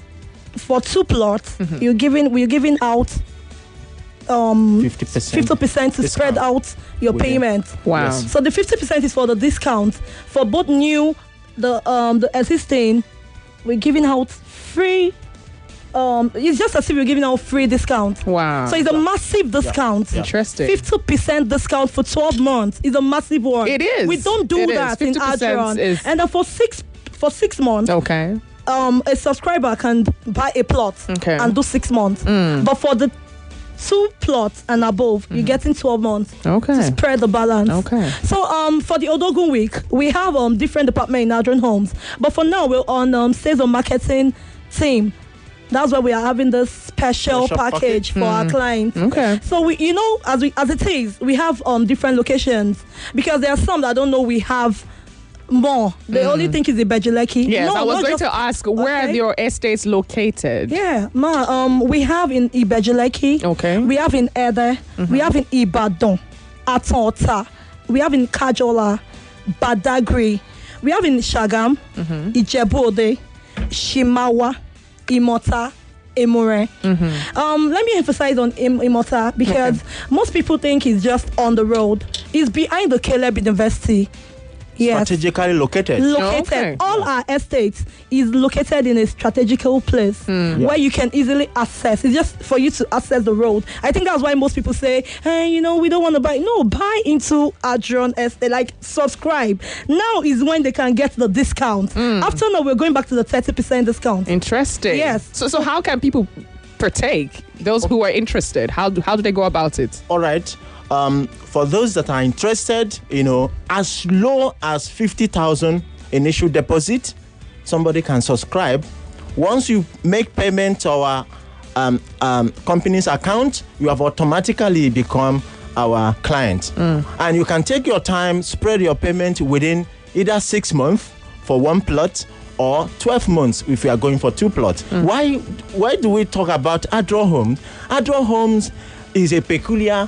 Speaker 15: for 2 plots. We're giving out 50% to spread out your payment.
Speaker 1: Wow.
Speaker 14: Yes.
Speaker 15: So the 50% is for the discount for both new, the existing. We're giving out free. It's just as if we're giving out free discount.
Speaker 1: Wow.
Speaker 15: So it's a massive discount.
Speaker 1: Interesting.
Speaker 15: 50% discount for 12 months is a massive one.
Speaker 1: It is.
Speaker 15: We don't do that in
Speaker 1: 50%
Speaker 15: Adron.
Speaker 1: is-
Speaker 15: And then for 6 months.
Speaker 1: Okay.
Speaker 15: A subscriber can buy a plot and do 6 months. But for the 2 plots and above, you're getting 12 months to spread the balance.
Speaker 1: Okay.
Speaker 15: So for the Odogun Week, we have different departments in Adron Homes. But for now, we're on sales and marketing team. That's why we are having this special package for our clients.
Speaker 1: Okay.
Speaker 15: So we, as it is, we have different locations, because there are some that don't know we have more. They only think it's Ibejuleki.
Speaker 1: Yes,
Speaker 15: No,
Speaker 1: I was
Speaker 15: not
Speaker 1: going
Speaker 15: just-
Speaker 1: to ask where are your estates located?
Speaker 15: Yeah, we have in Ibejuleki.
Speaker 1: Okay.
Speaker 15: We have in Ede. We have in Ibadan, Atota. We have in Kajola, Badagry. We have in Shagam, Ijebu-Ode, Shimawa, Imota, Emure. Let me emphasize on Imota, because most people think it's just on the road. It's behind the Caleb University. Yes.
Speaker 14: Strategically located.
Speaker 15: All our estates is located in a strategical place where you can easily access. It's just for you to access the road. I think that's why most people say, hey, we don't want to buy. No, buy into Adron Estate. Like, subscribe. Now is when they can get the discount. After now, we're going back to the 30% discount.
Speaker 1: Interesting.
Speaker 15: Yes.
Speaker 1: So how can people partake? Those who are interested, how do they go about it?
Speaker 14: All right. For those that are interested, as low as 50,000 initial deposit, somebody can subscribe. Once you make payment to our company's account, you have automatically become our client. And you can take your time, spread your payment within either 6 months for one plot or 12 months if you are going for 2 plots. Why do we talk about Adron Homes? Adron Homes is a peculiar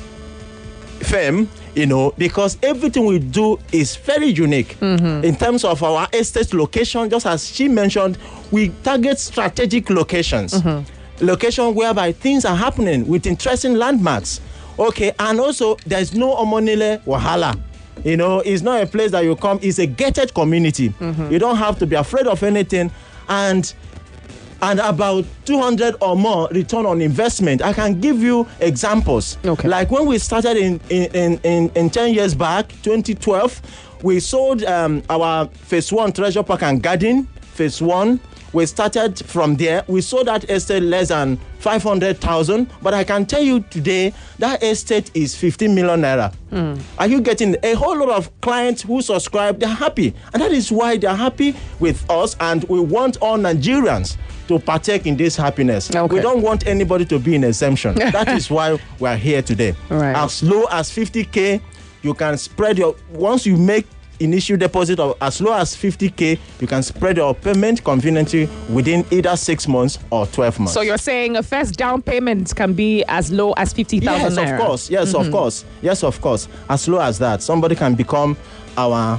Speaker 14: firm, because everything we do is very unique in terms of our estate location. Just as she mentioned, we target strategic locations, location whereby things are happening with interesting landmarks. Okay, and also there's no Omonile Wahala. It's not a place that you come. It's a gated community. You don't have to be afraid of anything, and about 200 or more return on investment. I can give you examples. Okay. Like when we started in 10 years back, 2012, we sold our phase 1 Treasure Park and Garden, phase 1. We started from there. We sold that estate less than 500,000, but I can tell you today that estate is 15 million naira. Are you getting a whole lot of clients who subscribe? They're happy, and that is why they're happy with us, and we want all Nigerians to partake in this happiness. We don't want anybody to be in exemption. That is why we're here today.
Speaker 1: Right.
Speaker 14: As low as 50K, you can spread once you make initial deposit of as low as 50K, you can spread your payment conveniently within either 6 months or 12 months.
Speaker 1: So you're saying a first down payment can be as low as 50,000
Speaker 14: Yes,
Speaker 1: naira?
Speaker 14: of course. Yes, of course. Yes, of course. As low as that, somebody can become our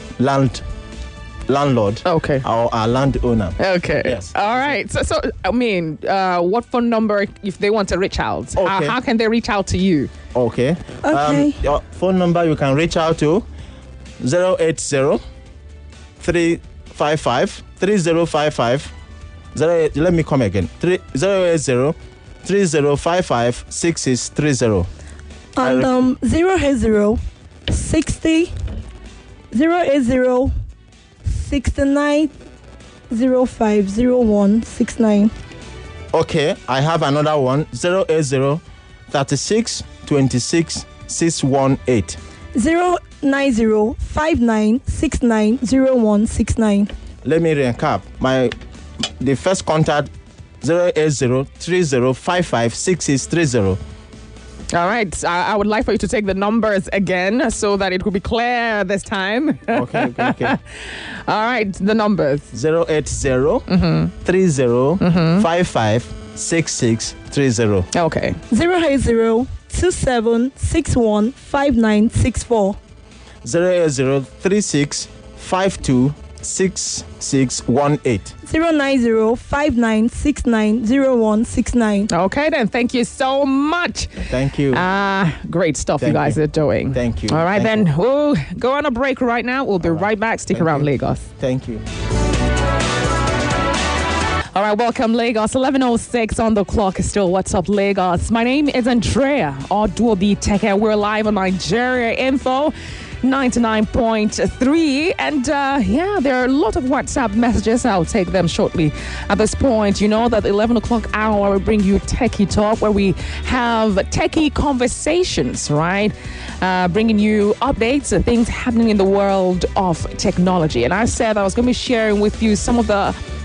Speaker 14: landlord.
Speaker 1: Okay.
Speaker 14: Or our landowner.
Speaker 1: Okay.
Speaker 14: Yes.
Speaker 1: All right. So I mean, what phone number if they want to reach out?
Speaker 14: Okay.
Speaker 1: How can they reach out to you?
Speaker 14: Okay. Your phone number you can reach out to 080-355-3055. Let me come again. 080-3055-6630.
Speaker 15: And 080-60 080-69-05-0169.
Speaker 14: Okay, I have another one. 080-36-26-618.
Speaker 15: 090-5969-0169.
Speaker 14: Let me recap. The first contact 080-3055-6630.
Speaker 1: All right. I would like for you to take the numbers again so that it will be clear this time.
Speaker 14: Okay.
Speaker 1: All right. The numbers.
Speaker 14: 080-30-55-6630.
Speaker 1: Okay.
Speaker 15: 080-2761-5964.
Speaker 14: 080-36-52-6618.
Speaker 15: 090-5969-0169.
Speaker 1: Okay, then. Thank you so much.
Speaker 14: Thank you.
Speaker 1: Great stuff you guys are doing.
Speaker 14: Thank you.
Speaker 1: All right,
Speaker 14: Thank
Speaker 1: then. We'll go on a break right now. We'll be right back. Stick around, Lagos.
Speaker 14: Thank you.
Speaker 1: All right, welcome, Lagos. 11:06 on the clock is still What's Up, Lagos. My name is Andrea Oduobi Teke. We're live on Nigeria Info 99.3. And there are a lot of WhatsApp messages. I'll take them shortly. At this point, you know that 11 o'clock hour, we bring you Techie Talk, where we have techie conversations, right? Bringing you updates and things happening in the world of technology. And I said I was going to be sharing with you some of the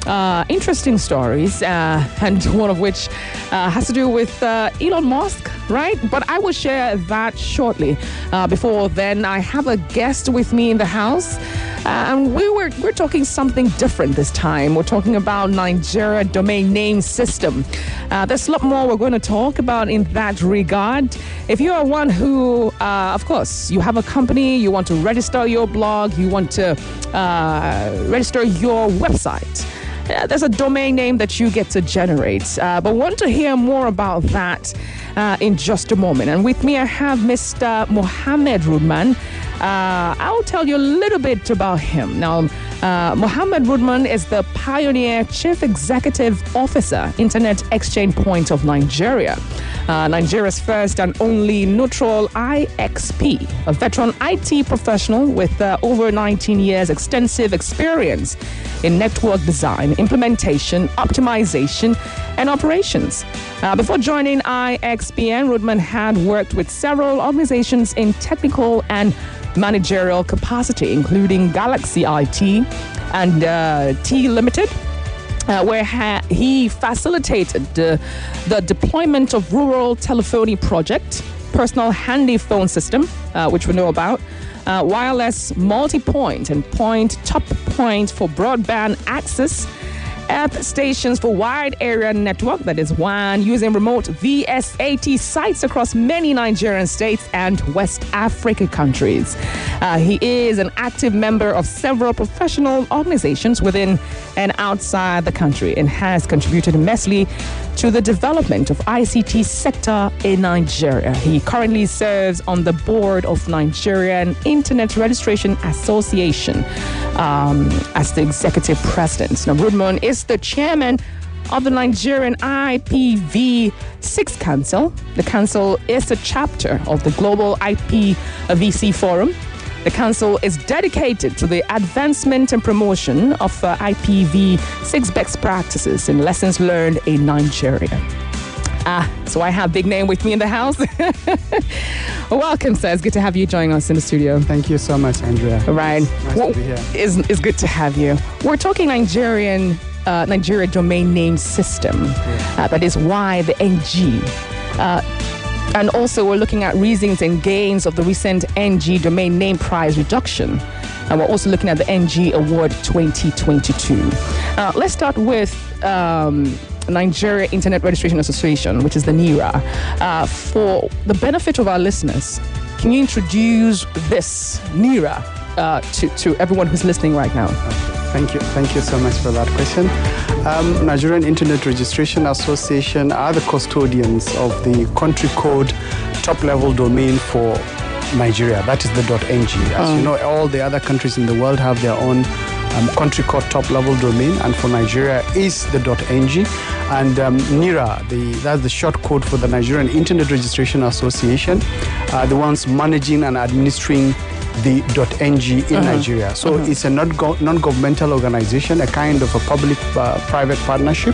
Speaker 1: interesting stories, and one of which has to do with Elon Musk, right? But I will share that shortly. Before then, I have a guest with me in the house, and we're talking something different this time. We're talking about Nigeria domain name system. There's a lot more we're going to talk about in that regard. If you are one who, of course, you have a company, you want to register your blog, you want to register your website, there's a domain name that you get to generate. But want to hear more about that in just a moment. And with me, I have Mr. Mohammed Rudman. I'll tell you a little bit about him. Now, Mohammed Rudman is the pioneer chief executive officer, Internet Exchange Point of Nigeria, Nigeria's first and only neutral IXP, a veteran IT professional with over 19 years extensive experience in network design, implementation, optimization, and operations. Before joining IXPN, Rudman had worked with several organizations in technical and managerial capacity, including Galaxy IT and T Limited, where he facilitated the deployment of rural telephony project, personal handy phone system, which we know about, wireless multi-point and top point for broadband access, earth stations for wide area network, that is WAN, using remote VSAT sites across many Nigerian states and West Africa countries. He is an active member of several professional organizations within and outside the country and has contributed immensely to the development of ICT sector in Nigeria. He currently serves on the board of Nigerian Internet Registration Association as the executive president. Now, Rudman is the chairman of the Nigerian IPv6 Council. The council is a chapter of the Global IPv4 Forum. The council is dedicated to the advancement and promotion of IPv6 best practices and lessons learned in Nigeria. So I have big name with me in the house. Welcome, sir. It's good to have you joining us in the studio.
Speaker 16: Thank you so much, Andrea.
Speaker 1: Right.
Speaker 16: Nice to be here.
Speaker 1: It's good to have you. We're talking Nigeria domain name system. That is why the NG. And also we're looking at reasons and gains of the recent NG domain name price reduction. And we're also looking at the NG Award 2022. Let's start with Nigeria Internet Registration Association, which is the NIRA. For the benefit of our listeners, can you introduce this NIRA to everyone who's listening right now?
Speaker 16: Thank you so much for that question. Nigerian Internet Registration Association are the custodians of the country code top-level domain for Nigeria. That is the .ng. As you know, all the other countries in the world have their own country code top-level domain, and for Nigeria is the .ng. And NIRA, that's the short code for the Nigerian Internet Registration Association, the ones managing and administering the .ng in Nigeria. So it's a non-governmental organization, a kind of a public-private partnership.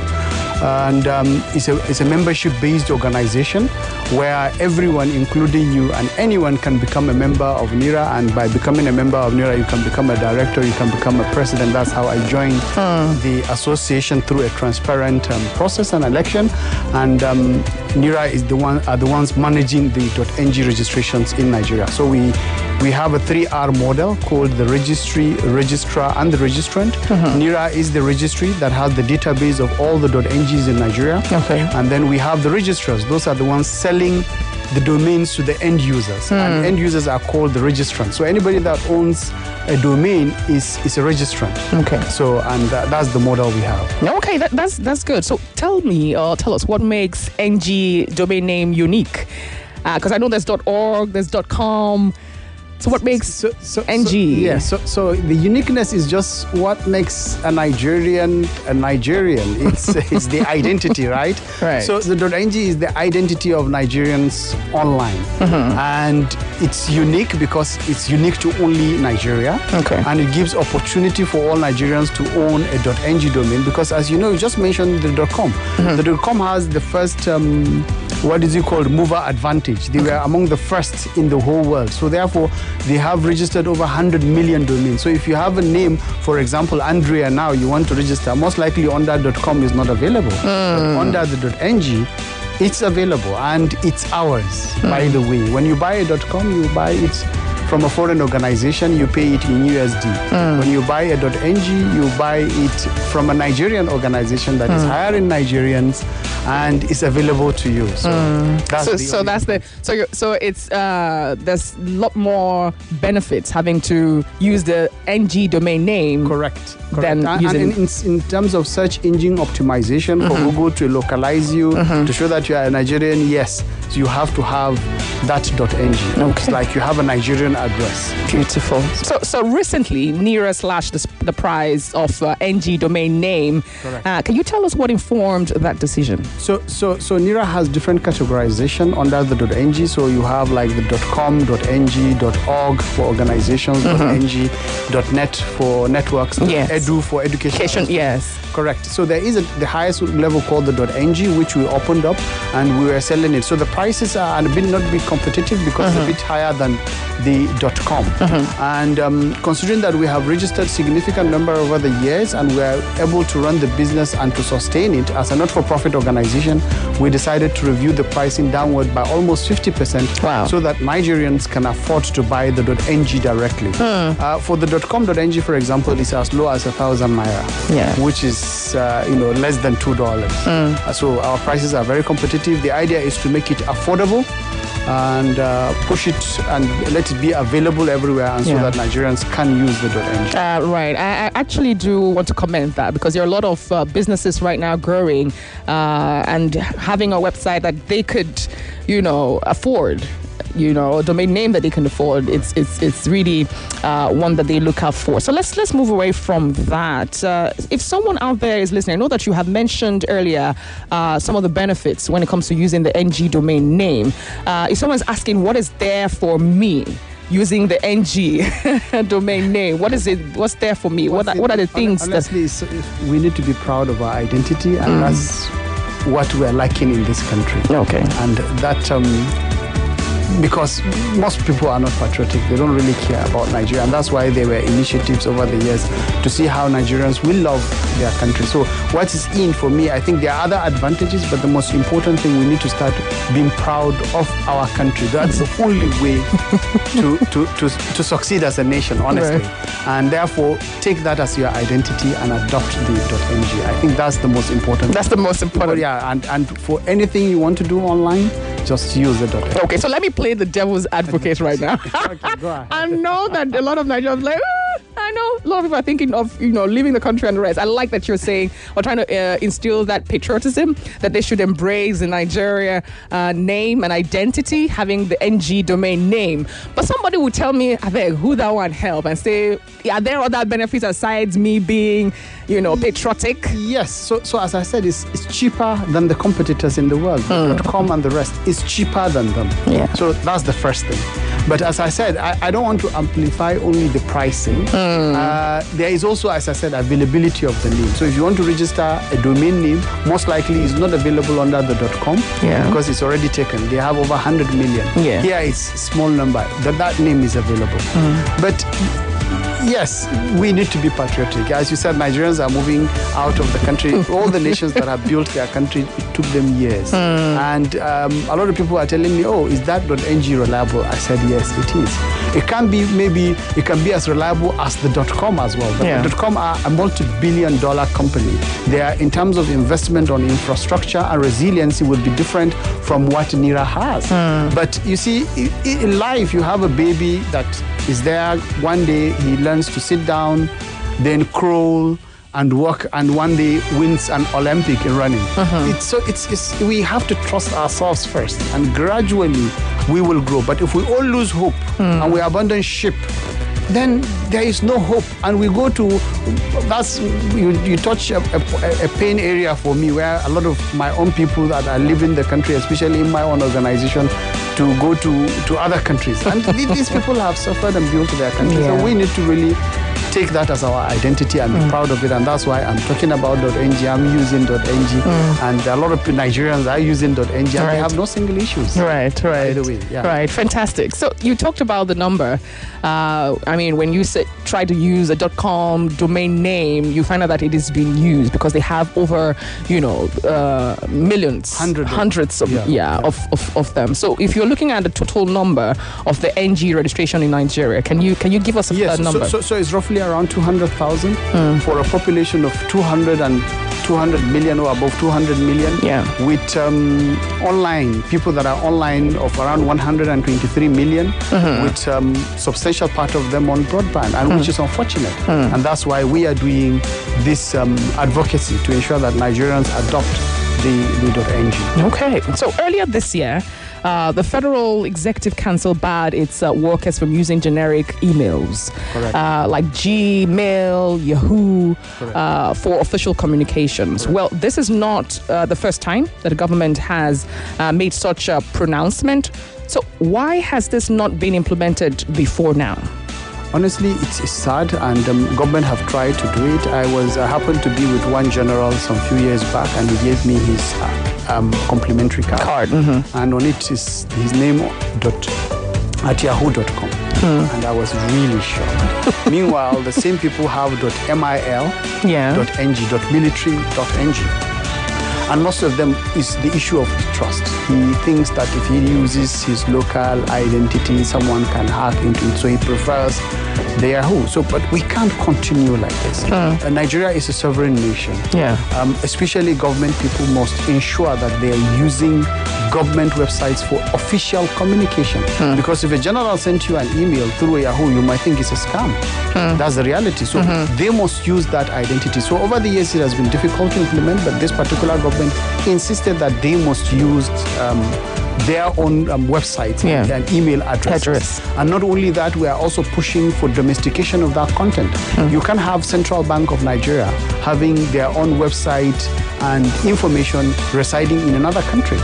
Speaker 16: And it's a membership-based organization where everyone, including you and anyone, can become a member of NIRA. And by becoming a member of NIRA, you can become a director, you can become a president. That's how I joined the association, through a transparent process and election. And NIRA is the ones managing the .ng registrations in Nigeria. So we have a 3R model called the registry, registrar, and the registrant. NIRA is the registry that has the database of all the .ngs in Nigeria. And then we have the registrars. Those are the ones selling the domains to the end users. And end users are called the registrants. So anybody that owns a domain is a registrant. So, and that's the model we have.
Speaker 1: Okay, that's good. So tell us what makes NG domain name unique. Because I know there's .org, there's .com. So what makes NG?
Speaker 16: So the uniqueness is just what makes a Nigerian a Nigerian. It's the identity, right? So the .ng is the identity of Nigerians online. And it's unique because it's unique to only Nigeria. And it gives opportunity for all Nigerians to own a .ng domain, because as you know, you just mentioned the .com. The .com has the first mover advantage. They were among the first in the whole world. So therefore, they have registered over 100 million domains. So if you have a name, for example, Andrea now, you want to register, most likely under .com is not available. But under the .ng, it's available and it's ours, by the way. When you buy a .com, you buy it from a foreign organization, you pay it in USD. When you buy a .ng, you buy it from a Nigerian organization that is hiring Nigerians and is available to you. So
Speaker 1: it's there's a lot more benefits having to use the NG domain name.
Speaker 16: Correct.
Speaker 1: Than using
Speaker 16: in terms of search engine optimization for Google to localize you, to show that you are a Nigerian, yes, so you have to have that .ng.
Speaker 1: Okay.
Speaker 16: It's like you have a Nigerian address.
Speaker 1: Beautiful. So recently, NIRA slashed the price of NG domain name.
Speaker 16: Correct.
Speaker 1: Can you tell us what informed that decision?
Speaker 16: So NIRA has different categorization under the .ng. So you have like the .com, .ng, .org for organizations, .ng, .net for networks, .edu for education.
Speaker 1: Yes.
Speaker 16: Correct. So there is the highest level called the .ng, which we opened up and we were selling it. So the prices are a bit not be competitive because it's a bit higher than the .com. And considering that we have registered significant number over the years and we are able to run the business and to sustain it as a not-for-profit organization, we decided to review the pricing downward by almost 50%. So that Nigerians can afford to buy the .ng directly. For the .com.ng, for example, it's as low as 1,000 naira, which is less than $2. So our prices are very competitive. The idea is to make it affordable and push it and let it be available everywhere, and so that Nigerians can use the .ng.
Speaker 1: Right. I actually do want to comment that because there are a lot of businesses right now growing and having a website that they could, afford. A domain name that they can afford. It's really one that they look out for. So let's move away from that. If someone out there is listening, I know that you have mentioned earlier some of the benefits when it comes to using the NG domain name. If someone's asking what is there for me using the NG domain name, what is it? What's there for me? What are the things?
Speaker 16: Honestly, we need to be proud of our identity, and that's what we're lacking in this country.
Speaker 1: Okay,
Speaker 16: and that. Because most people are not patriotic. They don't really care about Nigeria. And that's why there were initiatives over the years to see how Nigerians will love their country. So what is in for me, I think there are other advantages, but the most important thing, we need to start being proud of our country. That's the only way to succeed as a nation, honestly. Right. And therefore, take that as your identity and adopt the .ng. I think that's the most important.
Speaker 1: That's the most important.
Speaker 16: Yeah, and for anything you want to do online, just use the .ng.
Speaker 1: Okay, so let me play the devil's advocate right now.
Speaker 16: Okay, go ahead.
Speaker 1: I know that a lot of Nigerians are like, I know a lot of people are thinking of, leaving the country and the rest. I like that you're saying or trying to instill that patriotism, that they should embrace the Nigeria name and identity, having the NG domain name. But somebody will tell me, I beg, who that one help and say, are there other benefits aside me being, patriotic?
Speaker 16: Yes. So as I said, it's cheaper than the competitors in the world. .com and the rest is cheaper than them.
Speaker 1: Yeah.
Speaker 16: So that's the first thing. But as I said, I don't want to amplify only the pricing. There is also, as I said, availability of the name. So if you want to register a domain name, most likely it's not available under the .com because it's already taken. They have over 100 million.
Speaker 1: Yeah.
Speaker 16: Here it's a small number. That name is available. But yes, we need to be patriotic. As you said, Nigerians are moving out of the country. All the nations that have built their country, it took them years. And a lot of people are telling me, is that .ng reliable? I said, yes, it is. It can be as reliable as the .com as well. But the .com are a multi-billion-dollar company. They are, in terms of investment on infrastructure and resiliency, will be different from what NIRA has. But you see, in life, you have a baby that is there. One day he learns to sit down, then crawl and walk, and one day wins an Olympic in running. We have to trust ourselves first, and gradually we will grow. But if we all lose hope and we abandon ship, then there is no hope. And we go to, you touch a pain area for me, where a lot of my own people that are leaving the country, especially in my own organization, to go to other countries. And these people have suffered and built their country. So we need to really take that as our identity and be proud of it. And that's why I'm talking about .ng. I'm using .ng, and a lot of Nigerians are using .ng, and they have no single issues.
Speaker 1: Right.
Speaker 16: By the way,
Speaker 1: Right, fantastic. So you talked about the number. When you try to use a .com domain name, you find out that it is being used because they have over, millions, hundreds of them. So if you're looking at the total number of the NG registration in Nigeria, can you give us a number?
Speaker 16: So it's roughly around 200,000 for a population of 200 million or above 200 million. With online people that are online of around 123 million, with substantial part of them on broadband, and which is unfortunate. And that's why we are doing this advocacy to ensure that Nigerians adopt the .ng.
Speaker 1: Okay. So earlier this year, the Federal Executive Council barred its workers from using generic emails like Gmail, Yahoo, for official communications. Well, this is not the first time that the government has made such a pronouncement. So why has this not been implemented before now?
Speaker 16: Honestly, it's sad, and government have tried to do it. I happened to be with one general some few years back, and he gave me his complimentary card. And on it is his name at yahoo.com. And I was really shocked. Meanwhile, the same people have .mil, .ng, .military.ng. And most of them is the issue of trust. He thinks that if he uses his local identity, someone can hack into it. So he prefers the Yahoo. But we can't continue like this. Nigeria is a sovereign nation. Especially government people must ensure that they are using government websites for official communication. Because if a general sent you an email through Yahoo, you might think it's a scam. That's the reality. So they must use that identity. So over the years, it has been difficult to implement, but this particular government insisted that they must use their own website and email address. And not only that, we are also pushing for domestication of that content. You can have Central Bank of Nigeria having their own website and information residing in another country.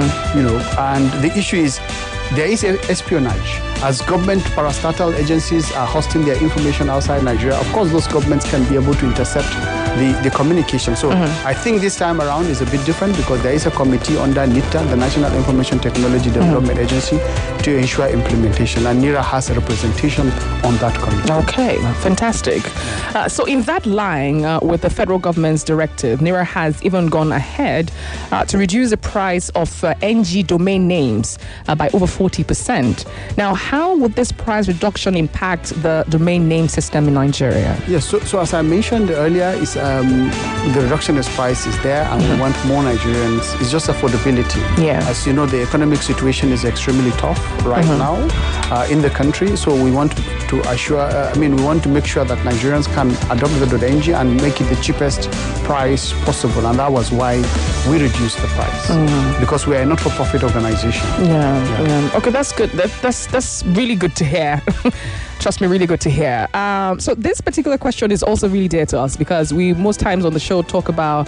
Speaker 16: And the issue is there is espionage. As government parastatal agencies are hosting their information outside Nigeria, of course those governments can be able to intercept the communication. So I think this time around is a bit different because there is a committee under NITA, the National Information Technology Development Agency, to ensure implementation. And NIRA has a representation on that committee.
Speaker 1: Okay, fantastic. So in that line, with the federal government's directive, NIRA has even gone ahead to reduce the price of NG domain names by over 40%. Now, how would this price reduction impact the domain name system in Nigeria?
Speaker 16: Yes, so as I mentioned earlier, is the reduction in price is there, and we want more Nigerians. It's just affordability. As you know, the economic situation is extremely tough right now in the country. So we want to assure, we want to make sure that Nigerians can adopt the .ng and make it the cheapest price possible. And that was why we reduced the price because we are a not-for-profit organization.
Speaker 1: Okay, that's good. That's really good to hear. Trust me, really good to hear. So this particular question is also really dear to us because we most times on the show talk about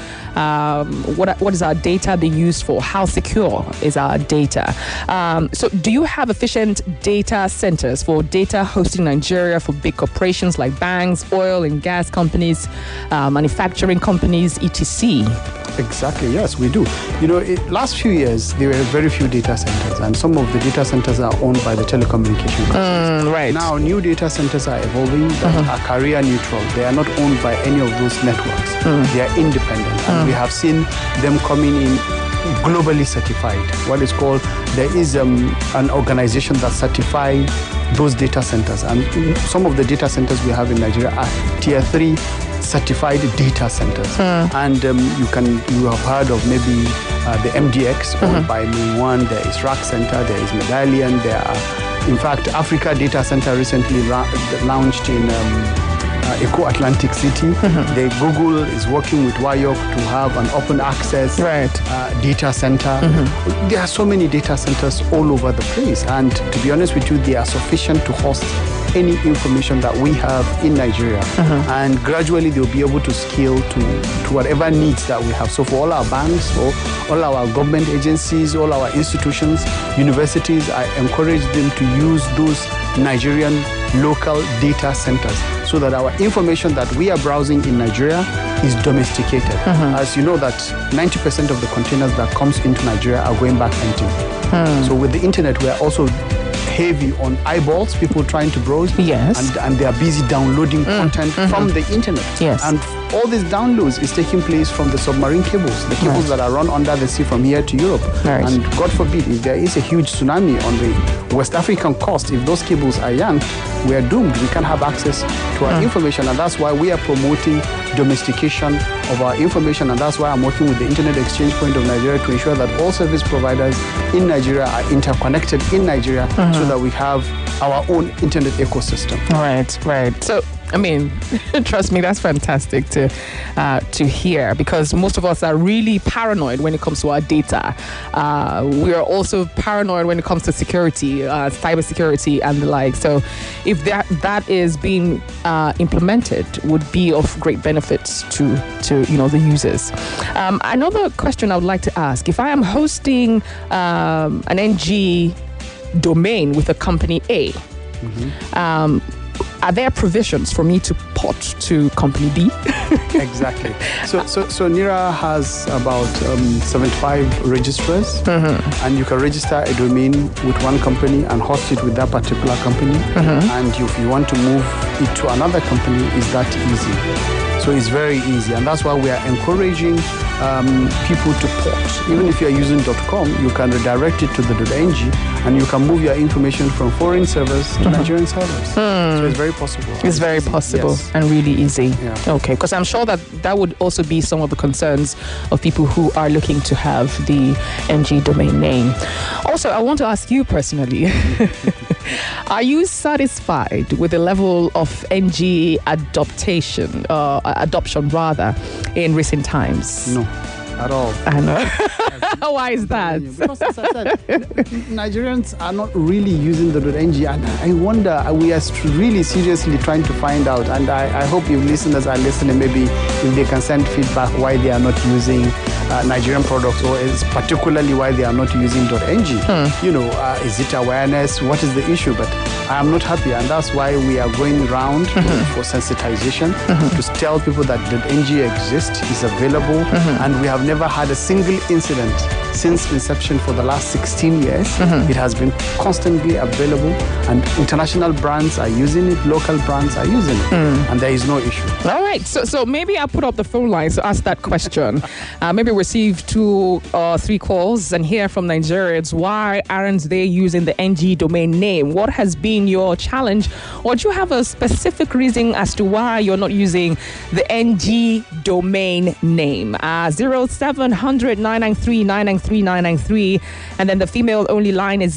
Speaker 1: what is our data being used for? How secure is our data? So do you have efficient data centers for data hosting in Nigeria for big corporations like banks, oil and gas companies, manufacturing companies, etc.?
Speaker 16: Exactly, yes, we do. Last few years, there were very few data centers, and some of the data centers are owned by the telecommunication companies. Now, new data centers are evolving that are carrier neutral. They are not owned by any of those networks. They are independent, and we have seen them coming in globally certified. What is called, there is an organization that certifies those data centers, and some of the data centers we have in Nigeria are tier 3 certified data centers. And you have heard of maybe the MDX owned by Main1. There is Rack Center, there is Medallion, there are, in fact, Africa Data Center recently launched in Eco Atlantic City. The Google is working with WIOC to have an open access data center. There are so many data centers all over the place, and to be honest with you, they are sufficient to host any information that we have in Nigeria. And gradually they'll be able to scale to whatever needs that we have. So for all our banks, for all our government agencies, all our institutions, universities, I encourage them to use those Nigerian local data centers. so that our information that we are browsing in Nigeria is domesticated. As you know that 90% of the containers that comes into Nigeria are going back empty. So with the internet, we are also heavy on eyeballs, people trying to browse, and they are busy downloading content from the internet. And all these downloads is taking place from the submarine cables, the cables that are run under the sea from here to Europe. And God forbid, if there is a huge tsunami on the West African coast, if those cables are yanked, we are doomed. We can't have access to our information, and that's why we are promoting domestication of our information, and that's why I'm working with the Internet Exchange Point of Nigeria to ensure that all service providers in Nigeria are interconnected in Nigeria so that we have our own internet ecosystem.
Speaker 1: Right. So, I mean, trust me, that's fantastic to hear, because most of us are really paranoid when it comes to our data. We are also paranoid when it comes to security, cybersecurity and the like. So if that is being implemented, would be of great benefits to the users. Another question I would like to ask: if I am hosting an NG domain with a company A, are there provisions for me to port to company B?
Speaker 16: Exactly. So NIRA has about 75 registrars, and you can register a domain with one company and host it with that particular company. And if you want to move it to another company, it's that easy. So it's very easy, and that's why we are encouraging people to port. Even if you are using .com, you can redirect it to the .ng, and you can move your information from foreign servers to Nigerian servers. So it's very possible.
Speaker 1: It's very possible and really easy. Okay, because I'm sure that would also be some of the concerns of people who are looking to have the NG domain name. Also, I want to ask you personally, are you satisfied with the level of NG adoption in recent times?
Speaker 16: No, at all.
Speaker 1: I know. Why is that?
Speaker 16: Because as I said, Nigerians are not really using the .ng, and I wonder, we are really seriously trying to find out, and I hope if listeners are listening, maybe if they can send feedback why they are not using Nigerian products, or is particularly why they are not using .ng. Is it awareness? What is the issue? But I am not happy, and that's why we are going round for sensitization to tell people that .ng exists, is available, and we have never had a single incident since inception for the last 16 years. It has been constantly available, and international brands are using it, local brands are using it, and there is no issue.
Speaker 1: All right, so maybe I'll put up the phone lines to ask that question. Maybe receive 2 or 3 calls and hear from Nigerians. Why aren't they using the NG domain name? What has been your challenge, or do you have a specific reason as to why you're not using the NG domain name? 0700 993 993 993, and then the female only line is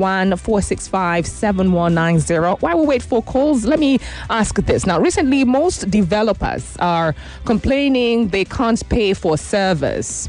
Speaker 1: 01465 7190. While we wait for calls, let me ask this. Now, recently, most developers are complaining they can't pay for servers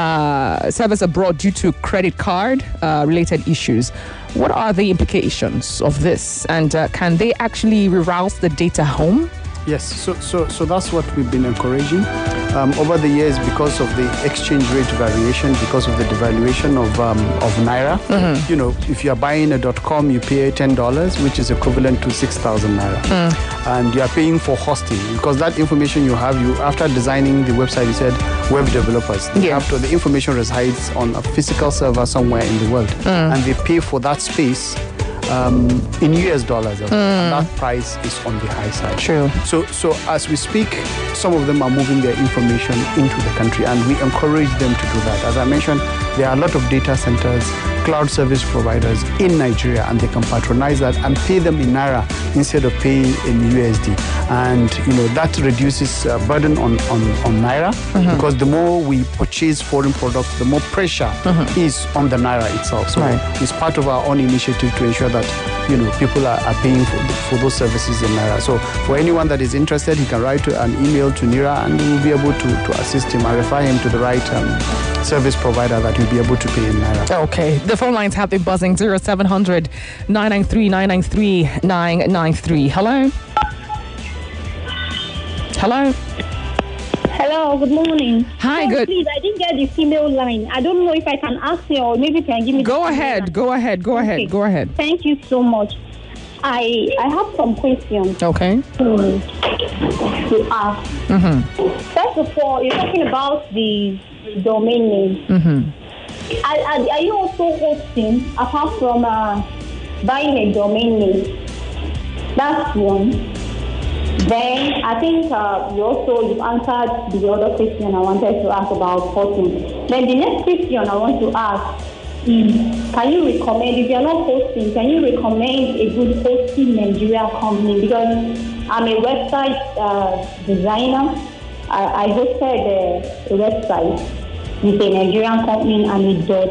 Speaker 1: abroad due to credit card related issues. What are the implications of this, and can they actually reroute the data home?
Speaker 16: Yes, so that's what we've been encouraging. Over the years, because of the exchange rate variation, because of the devaluation of Naira, if you're buying a .com, you pay $10, which is equivalent to 6,000 Naira. And you are paying for hosting, because that information you have, after designing the website, you said web developers. The information resides on a physical server somewhere in the world, and they pay for that space in US dollars, and that price is on the high side.
Speaker 1: True.
Speaker 16: So as we speak, some of them are moving their information into the country, and we encourage them to do that. As I mentioned, there are a lot of data centers, cloud service providers in Nigeria, and they can patronize that and pay them in Naira instead of paying in USD. And that reduces burden on Naira, because the more we purchase foreign products, the more pressure is on the Naira itself. So it's part of our own initiative to ensure that people are paying for those services in Naira. So for anyone that is interested, he can write an email to NIRA, and we will be able to assist him and refer him to the right service provider that will be able to pay in Naira.
Speaker 1: Okay, the phone lines have been buzzing. 0700 993 993 993. Hello.
Speaker 5: Hello, good morning.
Speaker 1: Hi, good.
Speaker 5: Please, I didn't get the female line. I don't know if I can ask you, or maybe you can give me.
Speaker 1: Go ahead.
Speaker 5: Okay. Go ahead. Thank you so much. I have some questions.
Speaker 1: Okay.
Speaker 5: To ask. First of all, you're talking about the domain name. Are you also hosting apart from buying a domain name? That's one. Then I think you've answered the other question I wanted to ask about hosting. Then the next question I want to ask is, can you recommend, if you're not hosting, can you recommend a good hosting Nigeria company? Because I'm a website designer. I hosted a website with a Nigerian company and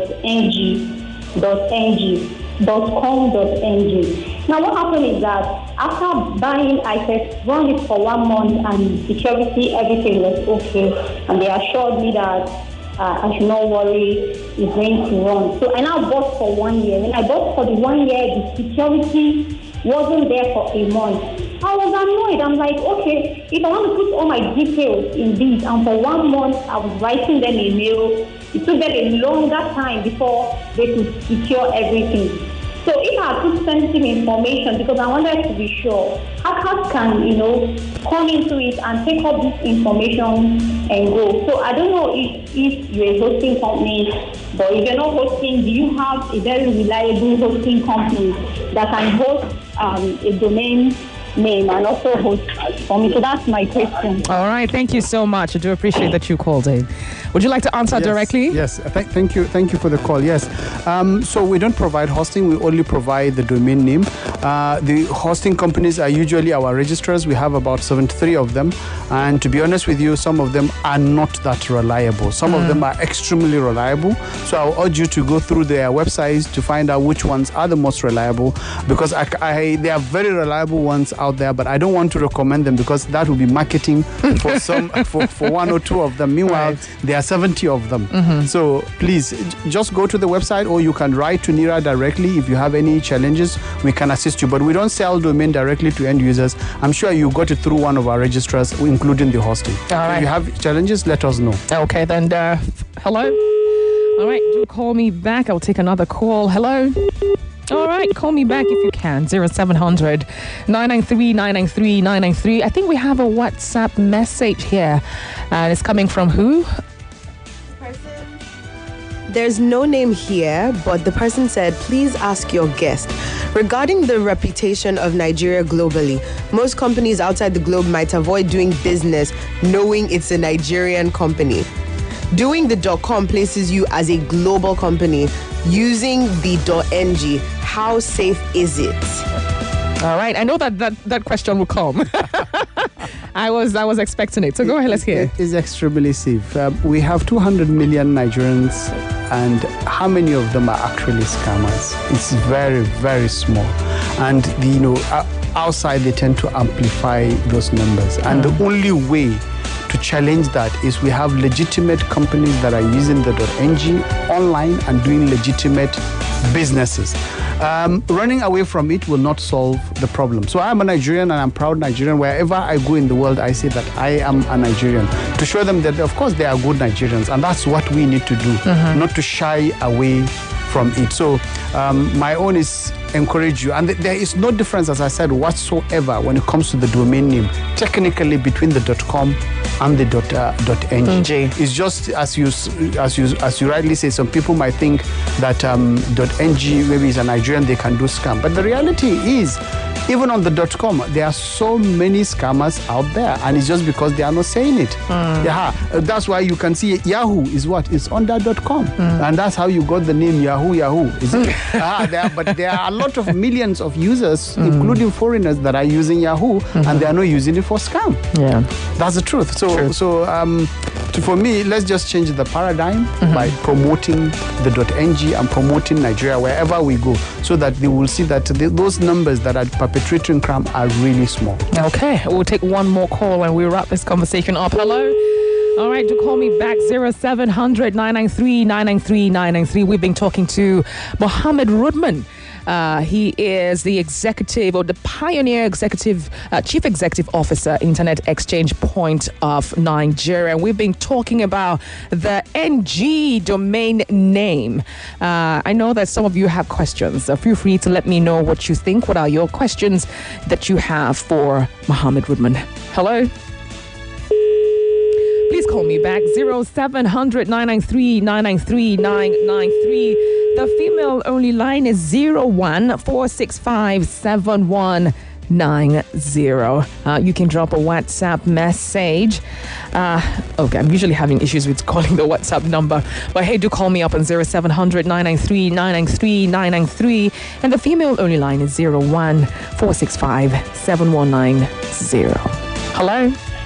Speaker 5: .com.ng. Now what happened is that after buying, I first run it for 1 month and security, everything was okay. And they assured me that I should not worry, it's going to run. So I now bought for 1 year. When I bought for the 1 year, the security wasn't there for a month. I was annoyed. I'm like, okay, if I want to put all my details in this, and for 1 month I was writing them a mail, it took them a longer time before they could secure everything. So if I put sensitive information, because I wanted to be sure, hackers can, come into it and take up this information and go. So I don't know if you're a hosting company, but if you're not hosting, do you have a very reliable hosting company that can host a domain name and also host for me? So that's my question.
Speaker 1: All right, thank you so much. I do appreciate that you called in. Would you like to answer directly?
Speaker 16: Yes, thank you for the call. Yes, so we don't provide hosting, we only provide the domain name. The hosting companies are usually our registrars. We have about 73 of them, and to be honest with you, some of them are not that reliable. Some of them are extremely reliable, so I'll urge you to go through their websites to find out which ones are the most reliable, because there are very reliable ones out there, but I don't want to recommend them because that will be marketing for some for 1 or 2 of them. Meanwhile, there are 70 of them. So please just go to the website, or you can write to NIRA directly if you have any challenges. We can assist you, but we don't sell domain directly to end users. I'm sure you got it through one of our registrars, including the hosting. If you have challenges, let us know.
Speaker 1: Okay, then hello. All right, do call me back. I'll take another call. Hello. All right, call me back if you can. 0700 993 993 993. I think we have a WhatsApp message here, and it's coming from who?
Speaker 17: There's no name here, but the person said, please ask your guest. Regarding the reputation of Nigeria globally, most companies outside the globe might avoid doing business knowing it's a Nigerian company. Doing the .com places you as a global company. Using the .ng, how safe is it?
Speaker 1: All right, I know that question will come. I was expecting it. So go ahead, let's hear.
Speaker 16: It is extremely safe. We have 200 million Nigerians, and how many of them are actually scammers? It's very, very small. And outside they tend to amplify those numbers. And the only way to challenge that is we have legitimate companies that are using the .ng online and doing legitimate businesses. Running away from it will not solve the problem. So I'm a Nigerian, and I'm proud Nigerian. Wherever I go in the world, I say that I am a Nigerian, to show them that, of course, they are good Nigerians, and that's what we need to do, not to shy away from it. So my own is encourage you, and there is no difference, as I said, whatsoever when it comes to the domain name technically between the .com and the .ng. It's just as you rightly say, some people might think that .ng maybe is a Nigerian, they can do scam, but the reality is, even on the .com, there are so many scammers out there, and it's just because they are not saying it. That's why you can see Yahoo is what? It's under .com, and that's how you got the name Yahoo. Is it? But there are a lot of millions of users, including foreigners, that are using Yahoo, and they are not using it for scam. Yeah, that's the truth. So for me, let's just change the paradigm by promoting the .ng and promoting Nigeria wherever we go, so that they will see that those numbers that are perpetrating crime are really small.
Speaker 1: Okay, we'll take one more call and we'll wrap this conversation up. Hello. All right, do call me back, 0700 993 993 993. We've been talking to Mohammed Rudman, He is the executive or the pioneer executive, chief executive officer, Internet Exchange Point of Nigeria. We've been talking about the NG domain name. I know that some of you have questions. So feel free to let me know what you think. What are your questions that you have for Mohammed Rudman? Hello? Please call me back, 0700 993 993 993. The female-only line is 014657190. You can drop a WhatsApp message. Okay, I'm usually having issues with calling the WhatsApp number. But hey, do call me up on 0700 993 993 993. And the female-only line is 014657190. Hello?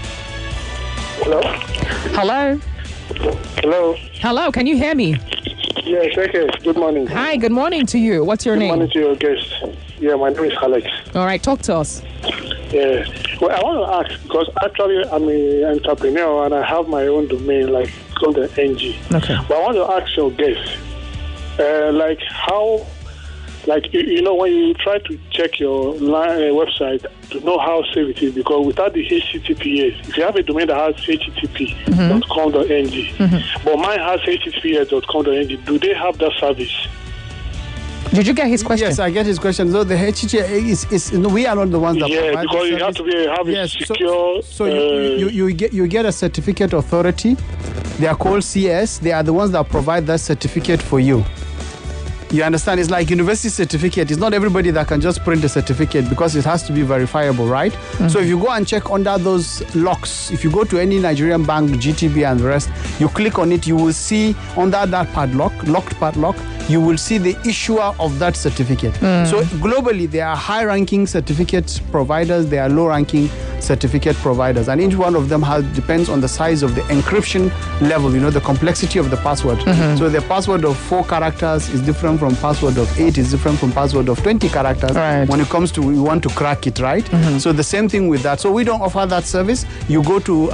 Speaker 11: Hello?
Speaker 1: Hello?
Speaker 11: Hello?
Speaker 1: Hello, can you hear me?
Speaker 11: Yes, okay. Good morning.
Speaker 1: Hi, good morning to you. What's your name?
Speaker 11: Good morning to your guest. Yeah, my name is Alex.
Speaker 1: All right, talk to us.
Speaker 11: Yeah. Well, I want to ask, because actually I'm an entrepreneur and I have my own domain, like called the NG.
Speaker 1: Okay.
Speaker 11: But I want to ask your guest, like how, like, you know, when you try to check your website to know how safe it is, because without the HTTPS, if you have a domain that has http.com.ng, but mine has https.com.ng, do they have that service?
Speaker 1: Did you get his question?
Speaker 16: Yes, I get his question. So the HTTP is we are not the ones that
Speaker 11: yeah,
Speaker 16: provide
Speaker 11: because
Speaker 16: the
Speaker 11: you have to have
Speaker 16: yes,
Speaker 11: a secure.
Speaker 16: So you get a certificate authority. They are called CS. They are the ones that provide that certificate for you. You understand? It's like university certificate. It's not everybody that can just print a certificate because it has to be verifiable, right? So if you go and check under those locks, if you go to any Nigerian bank, GTB and the rest, you click on it, you will see under that padlock, locked padlock, you will see the issuer of that certificate. So globally, there are high-ranking certificate providers, there are low-ranking certificate providers, and each one of them depends on the size of the encryption level, you know, the complexity of the password. So the password of 4 characters is different from password of 8, is different from password of 20 characters when it comes to we want to crack it, right? So the same thing with that. So we don't offer that service. You go to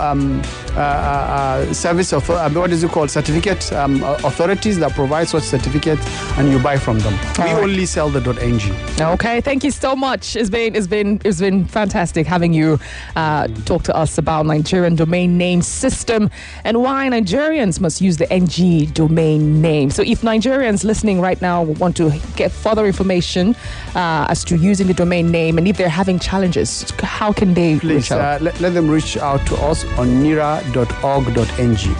Speaker 16: service of what is it called, certificate authorities that provide such certificates, and you buy from them. We only sell the .ng.
Speaker 1: Okay, thank you so much. It's been fantastic having you talk to us about Nigerian domain name system and why Nigerians must use the NG domain name. So if Nigerians listening right now want to get further information as to using the domain name, and if they're having challenges, how can they reach out?
Speaker 16: Let them reach out to us on nira.org.ng,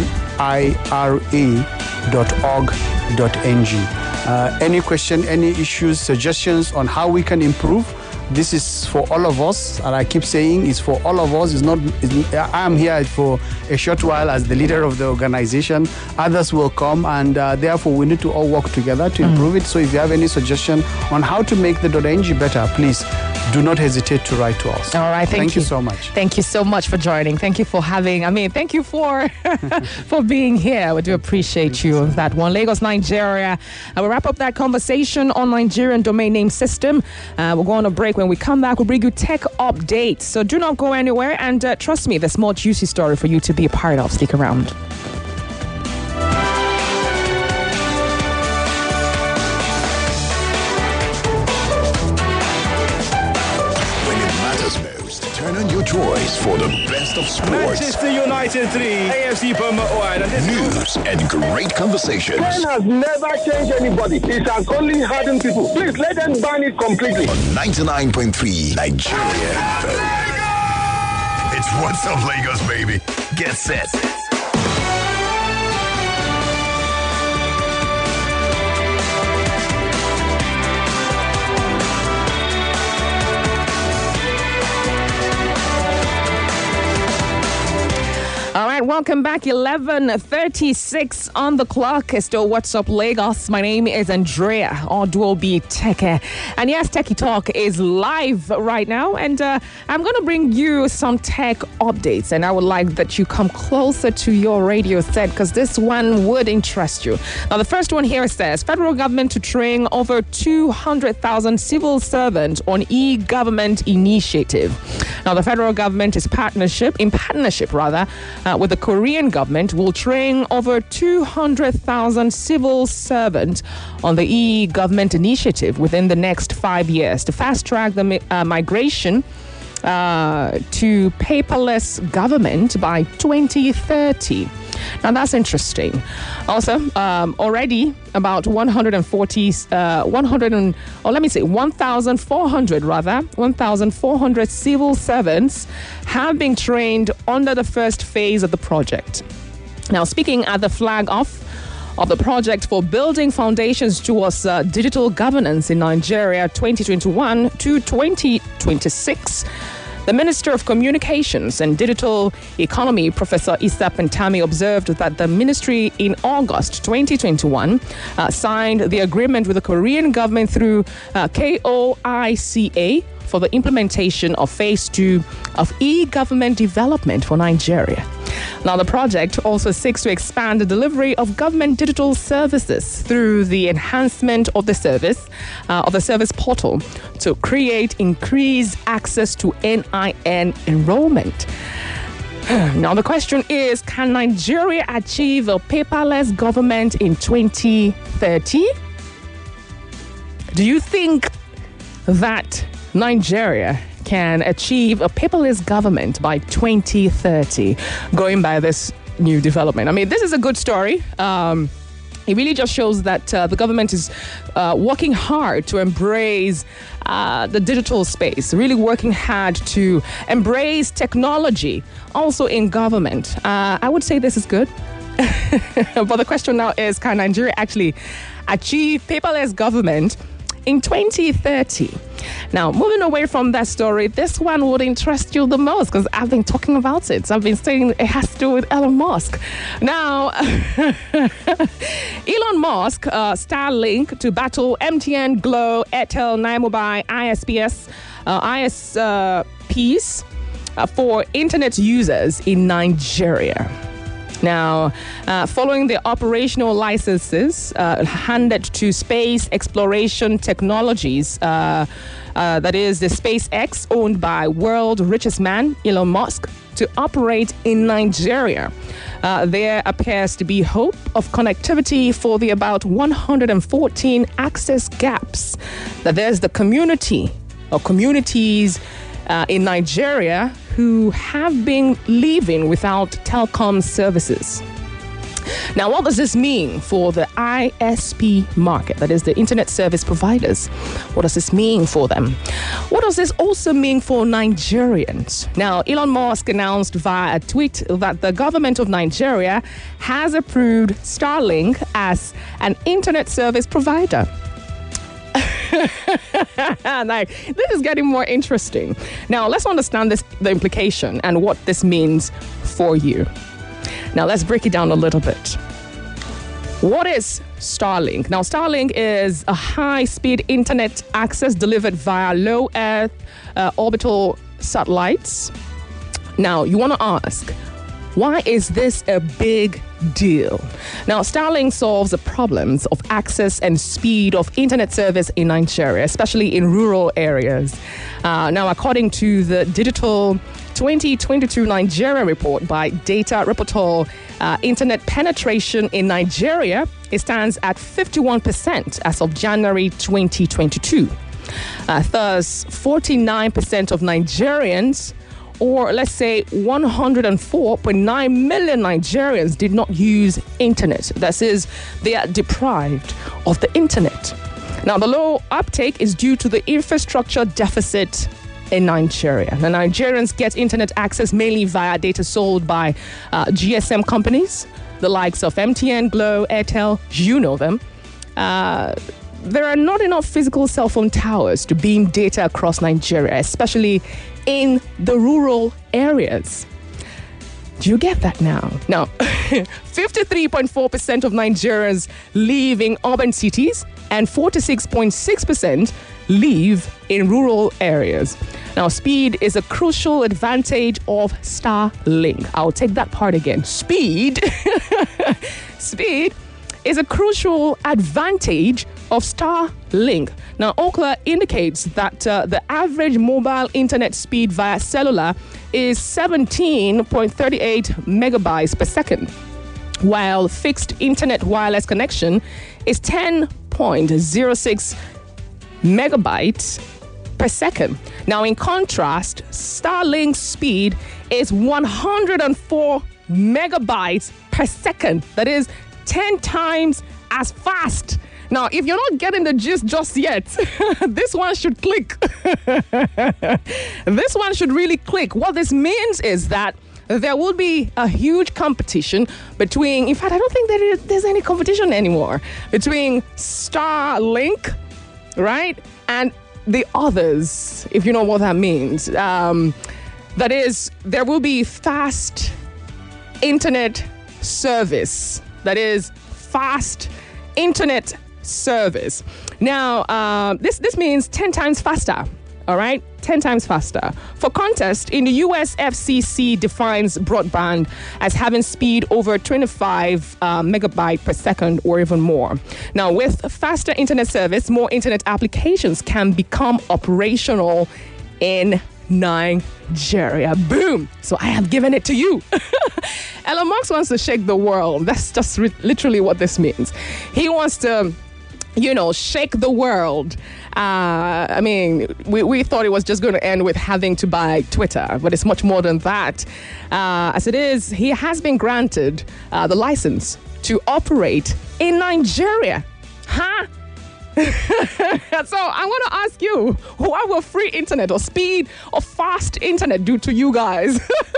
Speaker 16: nira.org.ng. Any question, any issues, suggestions on how we can improve, this is for all of us, and I keep saying it's for all of us. I am here for a short while as the leader of the organization. Others will come, and therefore we need to all work together to improve it. So if you have any suggestion on how to make the .ng better, please do not hesitate to write to us.
Speaker 1: All right, thank you
Speaker 16: so much.
Speaker 1: Thank you so much for joining. Thank you for thank you for for being here. We do appreciate you. That one, Lagos, Nigeria. We'll wrap up that conversation on Nigerian domain name system. We'll go on a break. When we come back, we'll bring you tech updates. So do not go anywhere, and trust me, there's more juicy story for you to be a part of. Stick around.
Speaker 6: Turn on your choice for the best of sports.
Speaker 13: Manchester United 3, AFC Bournemouth 1.
Speaker 6: News and great conversation.
Speaker 12: Ken has never changed anybody. It has only hardened people. Please let them ban it completely.
Speaker 6: On 99.3 Nigeria.
Speaker 18: It's What's Up Lagos, baby. Get set.
Speaker 1: All right, welcome back. 11:36 on the clock. It's still What's Up Lagos. My name is Andrea Oduobi Teke. And yes, Techie Talk is live right now. And I'm going to bring you some tech updates. And I would like that you come closer to your radio set because this one would interest you. Now, the first one here says, federal government to train over 200,000 civil servants on e-government initiative. Now, the federal government is in partnership with the the Korean government will train over 200,000 civil servants on the e-government initiative within the next 5 years to fast-track the migration to paperless government by 2030. Now that's interesting. Also, already about 1,400 civil servants have been trained under the first phase of the project. Now, speaking at the flag off of the project for building foundations towards digital governance in Nigeria 2021 to 2026, the Minister of Communications and Digital Economy, Professor Issa Pantami, observed that the ministry in August 2021 signed the agreement with the Korean government through KOICA for the implementation of Phase 2 of e-government development for Nigeria. Now, the project also seeks to expand the delivery of government digital services through the enhancement of the service portal to create increased access to NIN enrollment. Now, the question is, can Nigeria achieve a paperless government in 2030? Do you think that Nigeria can achieve a paperless government by 2030, going by this new development? I mean, this is a good story. It really just shows that the government is working hard to embrace the digital space, really working hard to embrace technology also in government. I would say this is good. But the question now is, can Nigeria actually achieve paperless government in 2030? Now, moving away from that story, this one would interest you the most because I've been talking about it. I've been saying it has to do with Elon Musk. Now, Elon Musk, Starlink to battle MTN, Glo, Airtel, Nine-Mobile, ISPs for internet users in Nigeria. Now, following the operational licenses handed to Space Exploration Technologies, that is the SpaceX, owned by world richest man Elon Musk, to operate in Nigeria, there appears to be hope of connectivity for the about 114 access gaps that there's the community or communities in Nigeria who have been living without telecom services. Now, what does this mean for the ISP market, that is the internet service providers? What does this mean for them? What does this also mean for Nigerians? Now, Elon Musk announced via a tweet that the government of Nigeria has approved Starlink as an internet service provider. Now, this is getting more interesting. Now, let's understand the implication and what this means for you. Now, let's break it down a little bit. What is Starlink? Now, Starlink is a high-speed internet access delivered via low Earth orbital satellites. Now, you want to ask, why is this a big deal? Now, Starlink solves the problems of access and speed of internet service in Nigeria, especially in rural areas. Now, according to the Digital 2022 Nigeria report by Data Reportal, internet penetration in Nigeria, it stands at 51% as of January 2022. Thus, 49% of Nigerians, or let's say 104.9 million Nigerians, did not use internet. That is, they are deprived of the internet. Now, the low uptake is due to the infrastructure deficit in Nigeria. Now, Nigerians get internet access mainly via data sold by GSM companies, the likes of MTN, Glo, Airtel, you know them. There are not enough physical cell phone towers to beam data across Nigeria, especially in the rural areas. Do you get that now? Now, 53.4% of Nigerians live in urban cities and 46.6% live in rural areas. Now, speed is a crucial advantage of Starlink. I'll take that part again. Speed is a crucial advantage of Starlink. Now, Ookla indicates that the average mobile internet speed via cellular is 17.38 megabytes per second, while fixed internet wireless connection is 10.06 megabytes per second. Now, in contrast, Starlink's speed is 104 megabytes per second. That is 10 times as fast. Now, if you're not getting the gist just yet, this one should click. This one should really click. What this means is that there will be a huge competition between, in fact, I don't think there's any competition anymore, between Starlink, right, and the others, if you know what that means. That is, there will be fast internet service. That is, fast internet service. Now, this means 10 times faster. All right, 10 times faster. For context, in the US, FCC defines broadband as having speed over 25 megabyte per second or even more. Now, with faster internet service, more internet applications can become operational in Nigeria. Boom! So I have given it to you. Elon Musk wants to shake the world. That's just literally what this means. He wants to, shake the world. I mean, we thought it was just going to end with having to buy Twitter, but it's much more than that. As it is, he has been granted the license to operate in Nigeria. Huh? So I want to ask you, what will free internet or speed or fast internet do to you guys?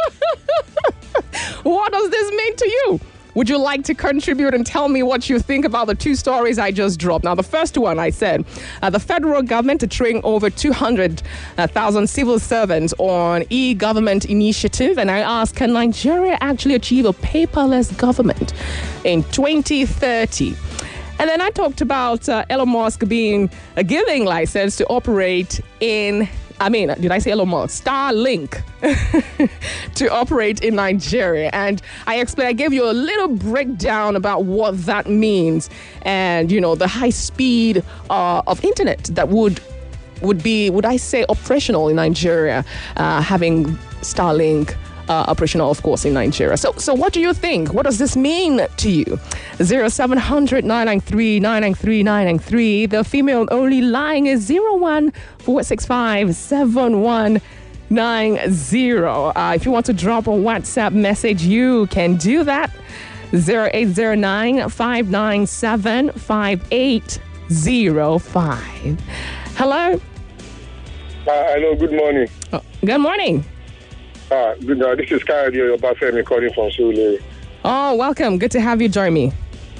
Speaker 1: What does this mean to you? Would you like to contribute and tell me what you think about the two stories I just dropped? Now, the first one, I said, the federal government to train over 200,000 civil servants on e-government initiative. And I asked, can Nigeria actually achieve a paperless government in 2030? And then I talked about Elon Musk being a giving license to operate in, did I say Elon Musk? Starlink to operate in Nigeria. And I gave you a little breakdown about what that means and, the high speed of internet that would be, I say, operational in Nigeria, having Starlink operational, of course, in Nigeria. So what do you think? What does this mean to you? 0700-993-993-993. The female-only line is 01-465-7190. If you want to drop a WhatsApp message, you can do that. 0809-597-5805. Hello?
Speaker 11: Hello, good morning.
Speaker 1: Oh, good morning.
Speaker 11: This is Kayode Obafemi calling from Surulere.
Speaker 1: Oh, welcome. Good to have you join me.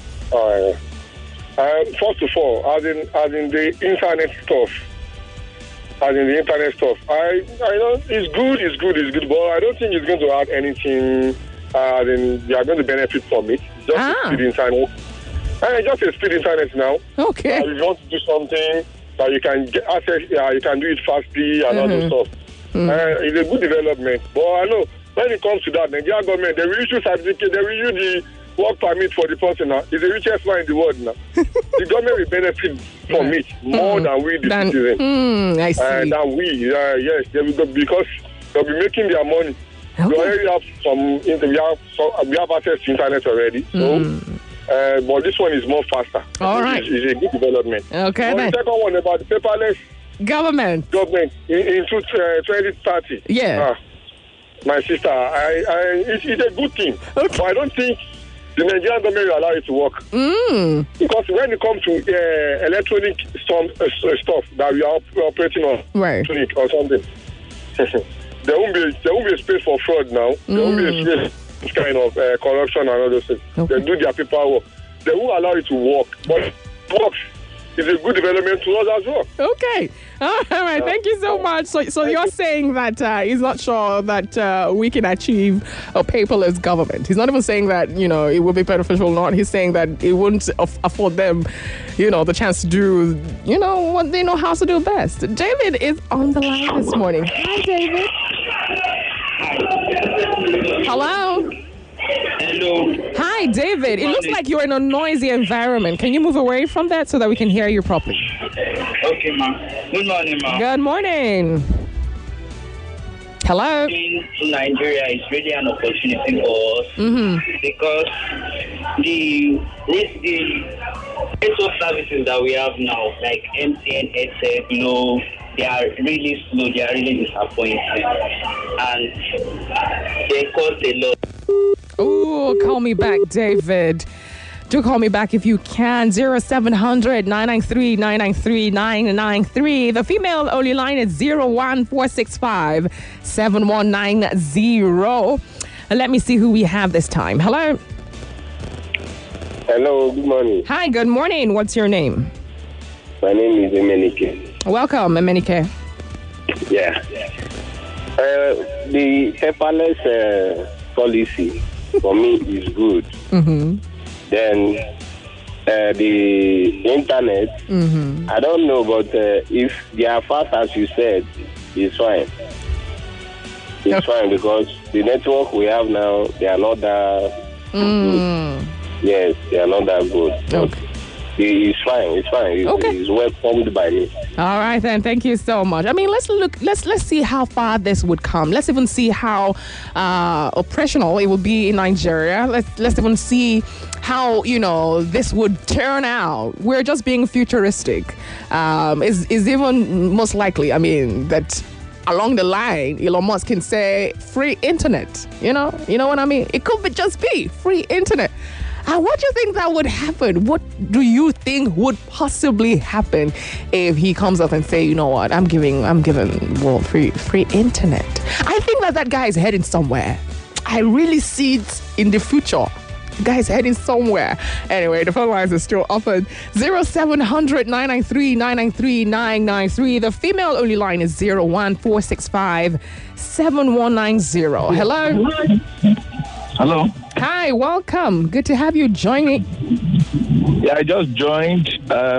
Speaker 11: First of all, as in the internet stuff, I know it's good, but I don't think it's going to add anything. You are going to benefit from it. Just a speed internet. Just a speed internet now.
Speaker 1: Okay.
Speaker 11: If you want to do something that you can get access, you can do it fastly and all those stuff. It's a good development. But I know when it comes to that, the Nigerian government, they will issue certificate, they will use the work permit for the person now. It's the richest man in the world now. The government will benefit from it more than we, the citizens.
Speaker 1: I see.
Speaker 11: Than we, yes. They will go, because they'll be making their money. Okay. We already have we have access to internet already. So, but this one is more faster.
Speaker 1: All right.
Speaker 11: It's a good development.
Speaker 1: Okay.
Speaker 11: The second one about the paperless
Speaker 1: government
Speaker 11: in 2030.
Speaker 1: Yeah.
Speaker 11: My sister, it's a good thing. Okay. But I don't think the Nigerian government will allow it to work. Because when it comes to electronic stuff that we are operating on, electronic or something, there won't be a space for fraud now. There won't be a space for kind of corruption and all those things. Okay. They do their paperwork. They won't allow it to work. But it works. It's a good development to us as well.
Speaker 1: Okay. All right. Thank you so much. So you're saying that he's not sure that we can achieve a paperless government. He's not even saying that, it will be beneficial or not. He's saying that it wouldn't afford them, the chance to do, what they know how to do best. David is on the line this morning. Hi, David. Hello.
Speaker 19: Hello.
Speaker 1: Hi, David. It looks like you're in a noisy environment. Can you move away from that so that we can hear you properly?
Speaker 19: Okay, ma'am. Good morning, ma'am.
Speaker 1: Good morning. Hello.
Speaker 19: In Nigeria is really an opportunity for us because the network services that we have now, like MTN, Airtel, they are really slow. They are really disappointing, and they cost a lot.
Speaker 1: Ooh, call me back, David. Do call me back if you can. 0700-993-993-993. The female only line is 01465-7190. Let me see who we have this time. Hello.
Speaker 20: Hello, good morning.
Speaker 1: Hi, good morning. What's your name?
Speaker 20: My name is Emenike.
Speaker 1: Welcome, Emenike.
Speaker 20: Yeah. The paperless policy for me is good. Then the internet, I don't know, but if they are fast as you said, it's fine. It's fine because the network we have now, they are not that good. Yes, they are not that good. Okay. It's fine. It's fine. It's welcomed by me.
Speaker 1: All right, then. Thank you so much. I mean, let's see how far this would come. Let's even see how operational it will be in Nigeria. Let's even see how this would turn out. We're just being futuristic. Is even most likely. I mean that. Along the line, Elon Musk can say free internet. You know what I mean? It could just be free internet. What do you think that would happen? What do you think would possibly happen if he comes up and say, you know what, I'm giving free internet? I think that guy is heading somewhere. I really see it in the future. The guy is heading somewhere. Anyway, the phone lines are still open. 0700-993-993-993. The female only line is 01465-7190. Hello.
Speaker 8: Hello.
Speaker 1: Hi, welcome. Good to have you joining.
Speaker 8: Yeah, I just joined.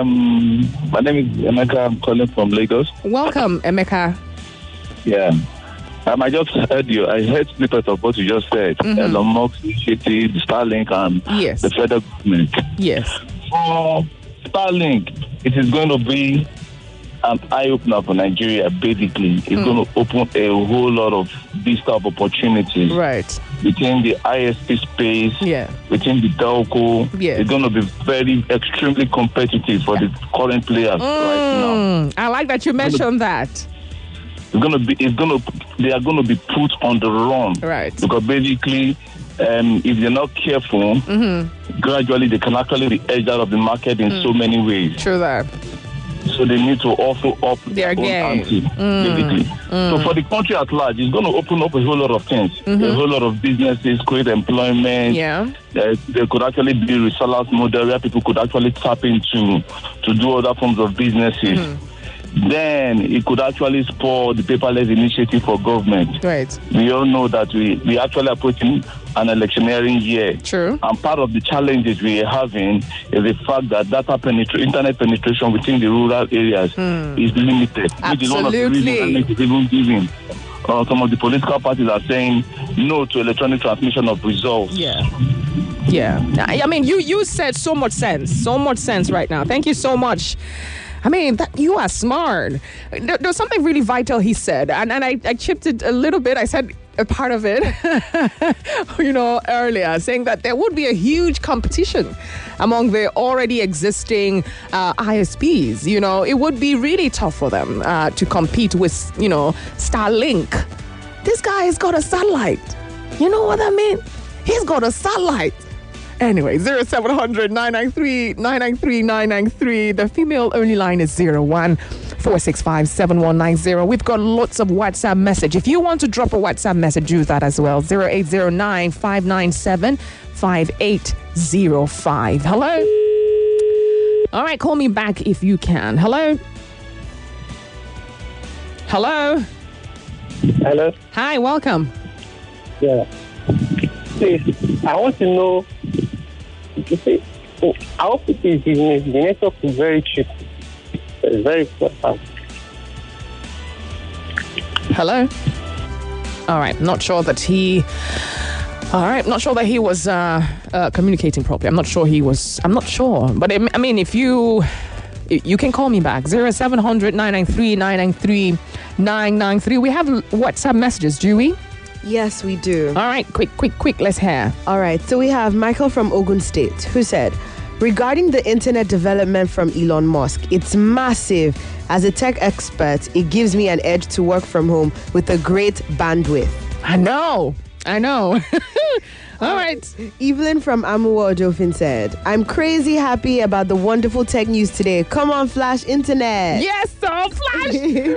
Speaker 8: My name is Emeka. I'm calling from Lagos.
Speaker 1: Welcome, Emeka.
Speaker 8: Yeah. I just heard you. I heard snippets of what you just said. Elon Musk, City, Starlink, and the federal government.
Speaker 1: Yes.
Speaker 8: For Starlink, it is going to be an eye-opener for Nigeria, basically. It's going to open a whole lot of these type of opportunities.
Speaker 1: Right.
Speaker 8: Within the ISP space, within the telco. It's going to be extremely competitive for the current players right now.
Speaker 1: I like that you mentioned that.
Speaker 8: They are going to be put on the run.
Speaker 1: Right.
Speaker 8: Because basically, if they're not careful, gradually they can actually be edged out of the market in so many ways.
Speaker 1: True that.
Speaker 8: So they need to also up
Speaker 1: their
Speaker 8: own
Speaker 1: game.
Speaker 8: ante, basically. So for the country at large, it's going to open up a whole lot of things. A whole lot of businesses, create employment.
Speaker 1: Yeah.
Speaker 8: There could actually be a resellers model where people could actually tap into to do other forms of businesses. Then it could actually spur the paperless initiative for government.
Speaker 1: Right.
Speaker 8: We all know that we actually approaching an electioneering year.
Speaker 1: True.
Speaker 8: And part of the challenges we are having is the fact that internet penetration within the rural areas is limited.
Speaker 1: Absolutely.
Speaker 8: Which is one of the reasons that makes it even giving. Some of the political parties are saying no to electronic transmission of results.
Speaker 1: Yeah. I mean, you said so much sense right now. Thank you so much. I mean, you are smart. There's something really vital he said, and I chipped it a little bit. I said a part of it, earlier, saying that there would be a huge competition among the already existing ISPs. It would be really tough for them to compete with, Starlink. This guy has got a satellite. You know what I mean? He's got a satellite. Anyway, 0700-993-993-993. The female only line is 01465-7190. We've got lots of WhatsApp message. If you want to drop a WhatsApp message, do that as well. 0809-597-5805. Hello? All right, call me back if you can. Hello? Hello?
Speaker 20: Hello?
Speaker 1: Hi, welcome.
Speaker 20: Yeah. Please, I want to know, our business, the network is very cheap. It's very important.
Speaker 1: Hello? All right, not sure that he All right, I'm not sure that he was communicating properly. I'm not sure. But I mean, if you can call me back, 0700 993 993 993. We have WhatsApp messages, do we?
Speaker 17: Yes, we do.
Speaker 1: All right, quick, let's hear.
Speaker 17: All right, so we have Michael from Ogun State who said, regarding the internet development from Elon Musk, it's massive. As a tech expert, it gives me an edge to work from home with a great bandwidth.
Speaker 1: I know. All right.
Speaker 17: Evelyn from Amuwa Odofin said, I'm crazy happy about the wonderful tech news today. Come on, Flash Internet.
Speaker 1: Yes, sir. Flash.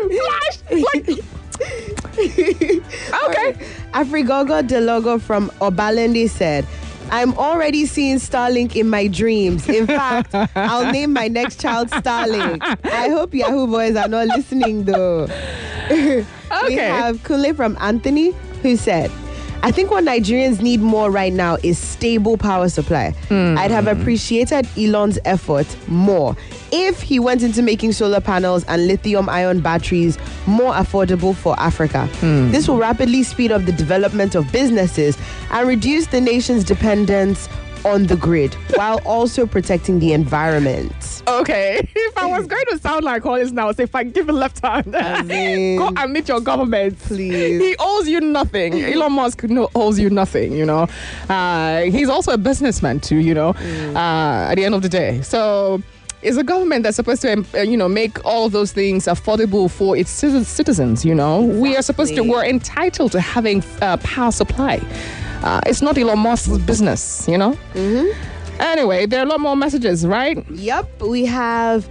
Speaker 1: Okay.
Speaker 17: Afrigogo Delogo from Obalende said, I'm already seeing Starlink in my dreams. In fact, I'll name my next child Starlink. I hope Yahoo boys are not listening though.
Speaker 1: Okay.
Speaker 17: We have Kule from Anthony who said, I think what Nigerians need more right now is stable power supply. I'd have appreciated Elon's effort more if he went into making solar panels and lithium-ion batteries more affordable for Africa. This will rapidly speed up the development of businesses and reduce the nation's dependence on the grid while also protecting the environment.
Speaker 1: Okay, if I was going to sound like all this now, say if I give a left hand, go and meet your government,
Speaker 17: please.
Speaker 1: He owes you nothing. Elon Musk owes you nothing, you know. He's also a businessman too, you know, at the end of the day. So it's a government that's supposed to, make all of those things affordable for its citizens, you know. Exactly. We're entitled to having power supply. It's not Elon Musk's business, you know? Anyway, there are a lot more messages, right?
Speaker 17: Yep. We have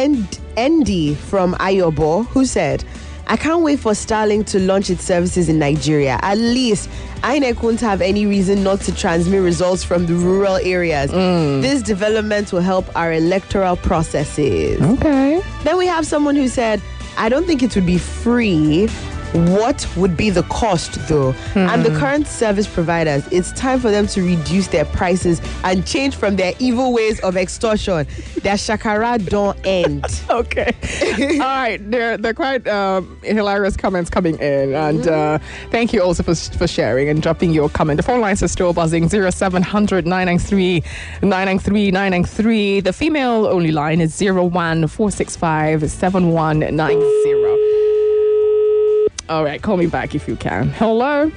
Speaker 17: Andy from Ayobo who said, I can't wait for Starlink to launch its services in Nigeria. At least INEC won't have any reason not to transmit results from the rural areas. This development will help our electoral processes.
Speaker 1: Okay.
Speaker 17: Then we have someone who said, I don't think it would be free. What would be the cost though? And the current service providers, it's time for them to reduce their prices and change from their evil ways of extortion. Their shakara don't end.
Speaker 1: Okay. All right. There are quite hilarious comments coming in. And thank you also for sharing and dropping your comment. The phone lines are still buzzing. 0700 993 993 993. The female only line is 01465 7190. All right, call me back if you can. Hello?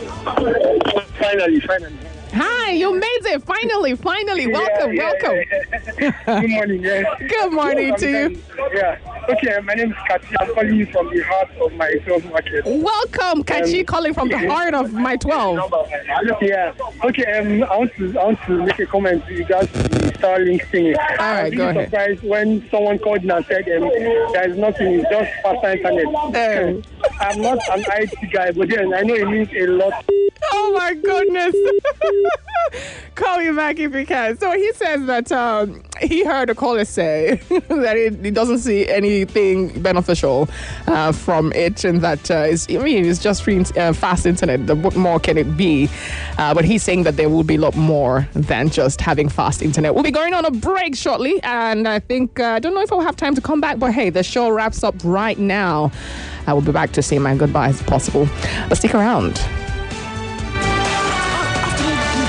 Speaker 12: Finally.
Speaker 1: Hi, you made it. Finally. Welcome.
Speaker 12: Good morning,
Speaker 1: Good morning to you.
Speaker 12: Yeah. Okay, my name is Kachi. I'm calling you from the heart of my 12 market.
Speaker 1: Welcome, Kachi, calling from the heart of my 12.
Speaker 12: Yeah. Okay, I want to make a comment with regards to the Starlink thing.
Speaker 1: All right, go ahead.
Speaker 12: I'm surprised when someone called and said there is nothing, it's just faster internet. I'm not an IT guy, but then I know it means a lot.
Speaker 1: Oh my goodness. Call me back if you can. So he says that he heard a caller say that he doesn't see anything beneficial from it, and that it's just free fast internet. What more can it be? But he's saying that there will be a lot more than just having fast internet. We'll be going on a break shortly, and I think I don't know if I'll have time to come back, but hey, the show wraps up right now. I will be back to say my goodbyes if possible. But stick around.